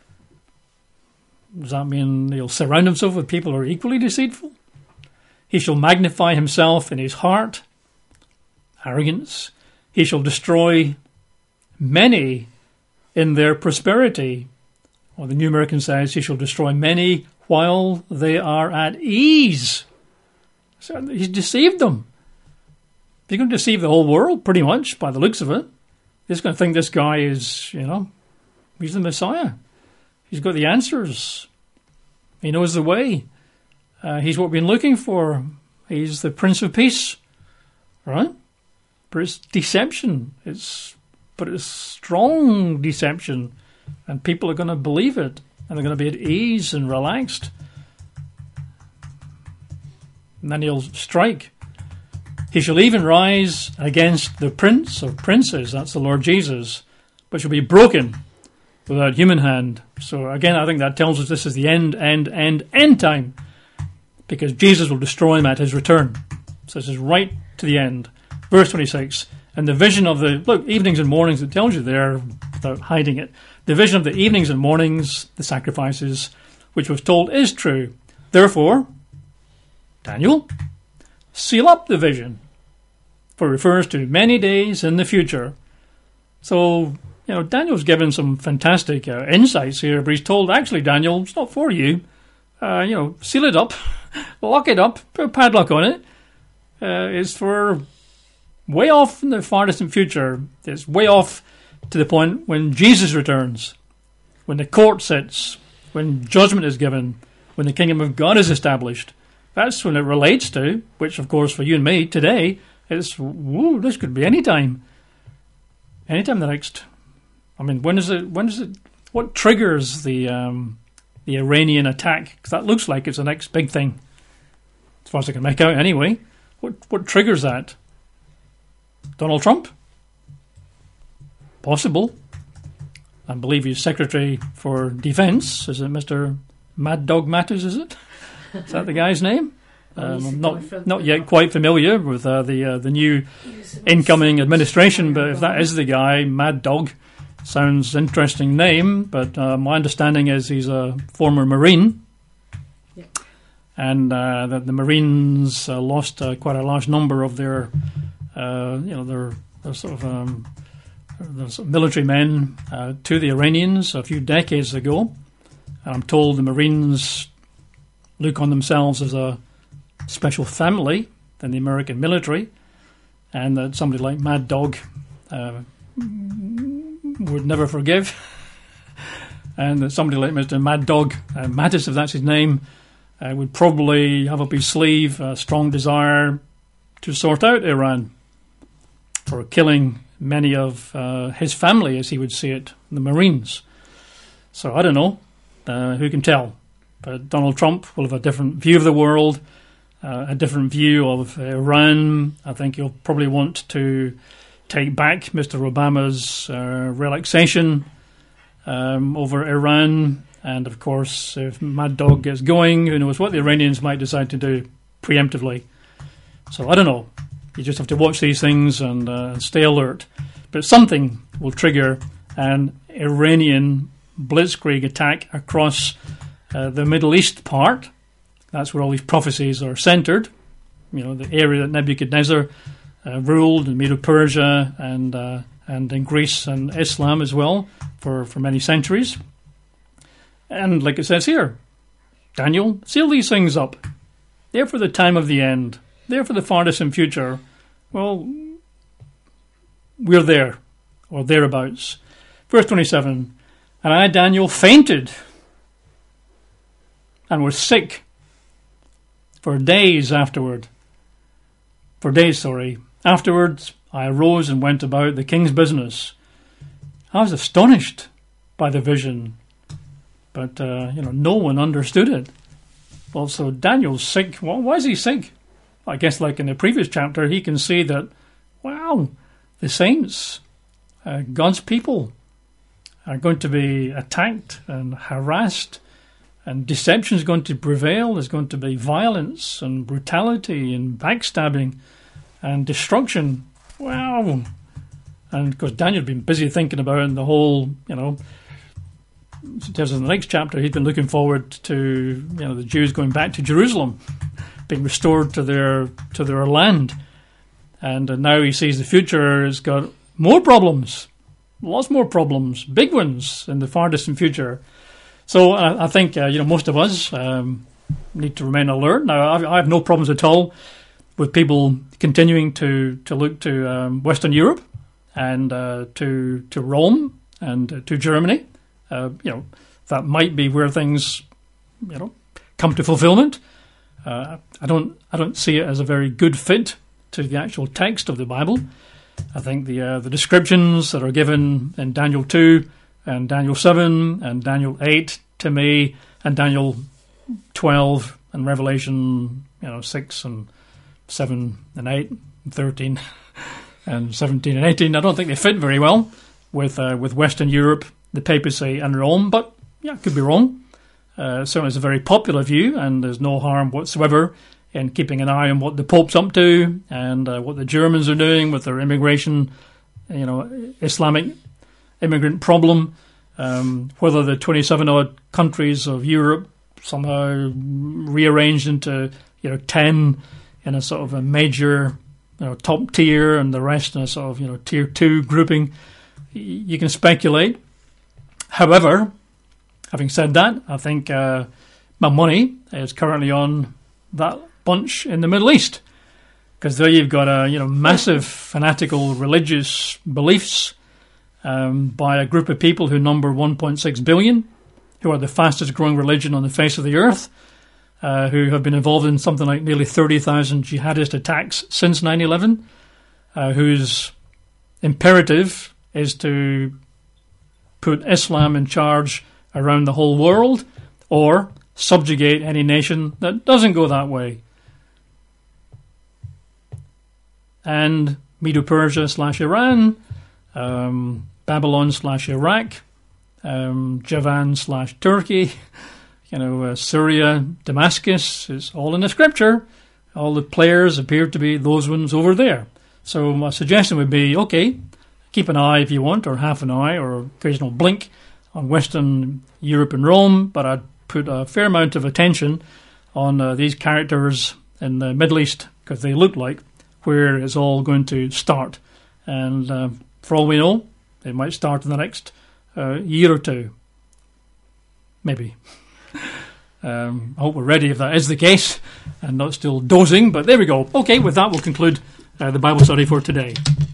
Does that mean he'll surround himself with people who are equally deceitful? He shall magnify himself in his heart. Arrogance. He shall destroy many in their prosperity. Or the New American says he shall destroy many while they are at ease. So he's deceived them. He's going to deceive the whole world, pretty much, by the looks of it. He's going to think this guy is, you know, he's the Messiah. He's got the answers. He knows the way. Uh, he's what we've been looking for. He's the Prince of Peace, right? But it's deception. It's but it's strong deception, and people are going to believe it, and they're going to be at ease and relaxed. And then he'll strike. He shall even rise against the Prince of Princes. That's the Lord Jesus, but shall be broken without human hand. So again, I think that tells us this is the end, end, end, end time, because Jesus will destroy him at his return. So this is right to the end. Verse twenty-six, and the vision of the, look, evenings and mornings, it tells you there without hiding it. The vision of the evenings and mornings, the sacrifices, which was told is true. Therefore, Daniel, seal up the vision, for it refers to many days in the future. So, you know, Daniel's given some fantastic uh, insights here, but he's told, actually, Daniel, it's not for you. Uh, you know, seal it up, lock it up, put a padlock on it. Uh, it's for way off in the far distant future. It's way off to the point when Jesus returns, when the court sits, when judgment is given, when the kingdom of God is established. That's when it relates to, which, of course, for you and me today, is, woo, this could be any time. Any time the next. I mean, when is it, when is it, what triggers the um, the Iranian attack? Because that looks like it's the next big thing, as far as I can make out anyway. What what triggers that? Donald Trump? Possible. I believe he's Secretary for Defense. Is it Mister Mad Dog Mattis, is it? Is that the guy's name? Um, I'm not not yet quite familiar with uh, the uh, the new incoming administration, but if that is the guy, Mad Dog, Sounds interesting name, but uh, my understanding is he's a former Marine. Yeah. And uh, that the Marines uh, lost uh, quite a large number of their, uh, you know, their, their sort of um, their sort of military men uh, to the Iranians a few decades ago. And I'm told the Marines look on themselves as a special family in the American military, and that somebody like Mad Dog uh, would never forgive, and that somebody like Mister Mad Dog uh, Mattis, if that's his name, uh, would probably have up his sleeve a strong desire to sort out Iran for killing many of uh, his family, as he would see it, the Marines. So I don't know, uh, who can tell? But Donald Trump will have a different view of the world, uh, a different view of Iran. I think he'll probably want to take back Mister Obama's uh, relaxation um, over Iran. And, of course, if Mad Dog gets going, who knows what the Iranians might decide to do preemptively. So I don't know. You just have to watch these things and uh, stay alert. But something will trigger an Iranian blitzkrieg attack across uh, the Middle East part. That's where all these prophecies are centered. You know, the area that Nebuchadnezzar uh, ruled in Medo-Persia and uh, and in Greece and Islam as well for, for many centuries. And like it says here, Daniel, seal these things up. They're for the time of the end. They're for the far distant future. Well, we're there, or thereabouts. Verse twenty-seven, and I, Daniel, fainted and was sick for days afterward. For days, sorry. Afterwards, I arose and went about the king's business. I was astonished by the vision, but, uh, you know, no one understood it. Well, so Daniel's sick. Well, why is he sick? I guess like in the previous chapter, he can see that, wow, the saints, uh, God's people, are going to be attacked and harassed, and deception is going to prevail. There's going to be violence and brutality and backstabbing and destruction. Wow. And of course, Daniel had been busy thinking about it, and the whole, you know, in terms of the next chapter, he'd been looking forward to, you know, the Jews going back to Jerusalem, being restored to their to their land. And uh, now he sees the future has got more problems, lots more problems, big ones in the far distant future. So uh, I think, uh, you know, most of us um, need to remain alert. Now, I've, I have no problems at all with people continuing to, to look to um, Western Europe and uh, to to Rome and uh, to Germany. Uh, you know, that might be where things, you know, come to fulfillment. Uh, I don't I don't see it as a very good fit to the actual text of the Bible. I think the uh, the descriptions that are given in Daniel two and Daniel seven and Daniel eight to me and Daniel twelve and Revelation, you know, six and seven and eight and thirteen and seventeen and eighteen, I don't think they fit very well with uh, with Western Europe, the papacy and Rome, but yeah, I could be wrong. Uh, certainly it's a very popular view, and there's no harm whatsoever in keeping an eye on what the Pope's up to and uh, what the Germans are doing with their immigration, you know, Islamic immigrant problem, um, whether the twenty-seven odd countries of Europe somehow rearranged into, you know, ten in a sort of a major, you know, top tier and the rest in a sort of, you know, tier two grouping. You can speculate. However, having said that, I think uh, my money is currently on that bunch in the Middle East, because there you've got a, you know, massive fanatical religious beliefs um, by a group of people who number one point six billion, who are the fastest growing religion on the face of the earth, uh, who have been involved in something like nearly thirty thousand jihadist attacks since nine eleven, uh, whose imperative is to put Islam in charge around the whole world, or subjugate any nation that doesn't go that way. And Medo-Persia slash Iran, um, Babylon slash Iraq, um, Javan slash Turkey, you know, uh, Syria, Damascus, is all in the scripture. All the players appear to be those ones over there. So my suggestion would be, okay, keep an eye if you want, or half an eye, or occasional blink on Western Europe and Rome, but I'd put a fair amount of attention on uh, these characters in the Middle East, because they look like where it's all going to start. And uh, for all we know, it might start in the next uh, year or two. Maybe. um, I hope we're ready if that is the case, and not still dozing, but there we go. Okay, with that we'll conclude uh, the Bible study for today.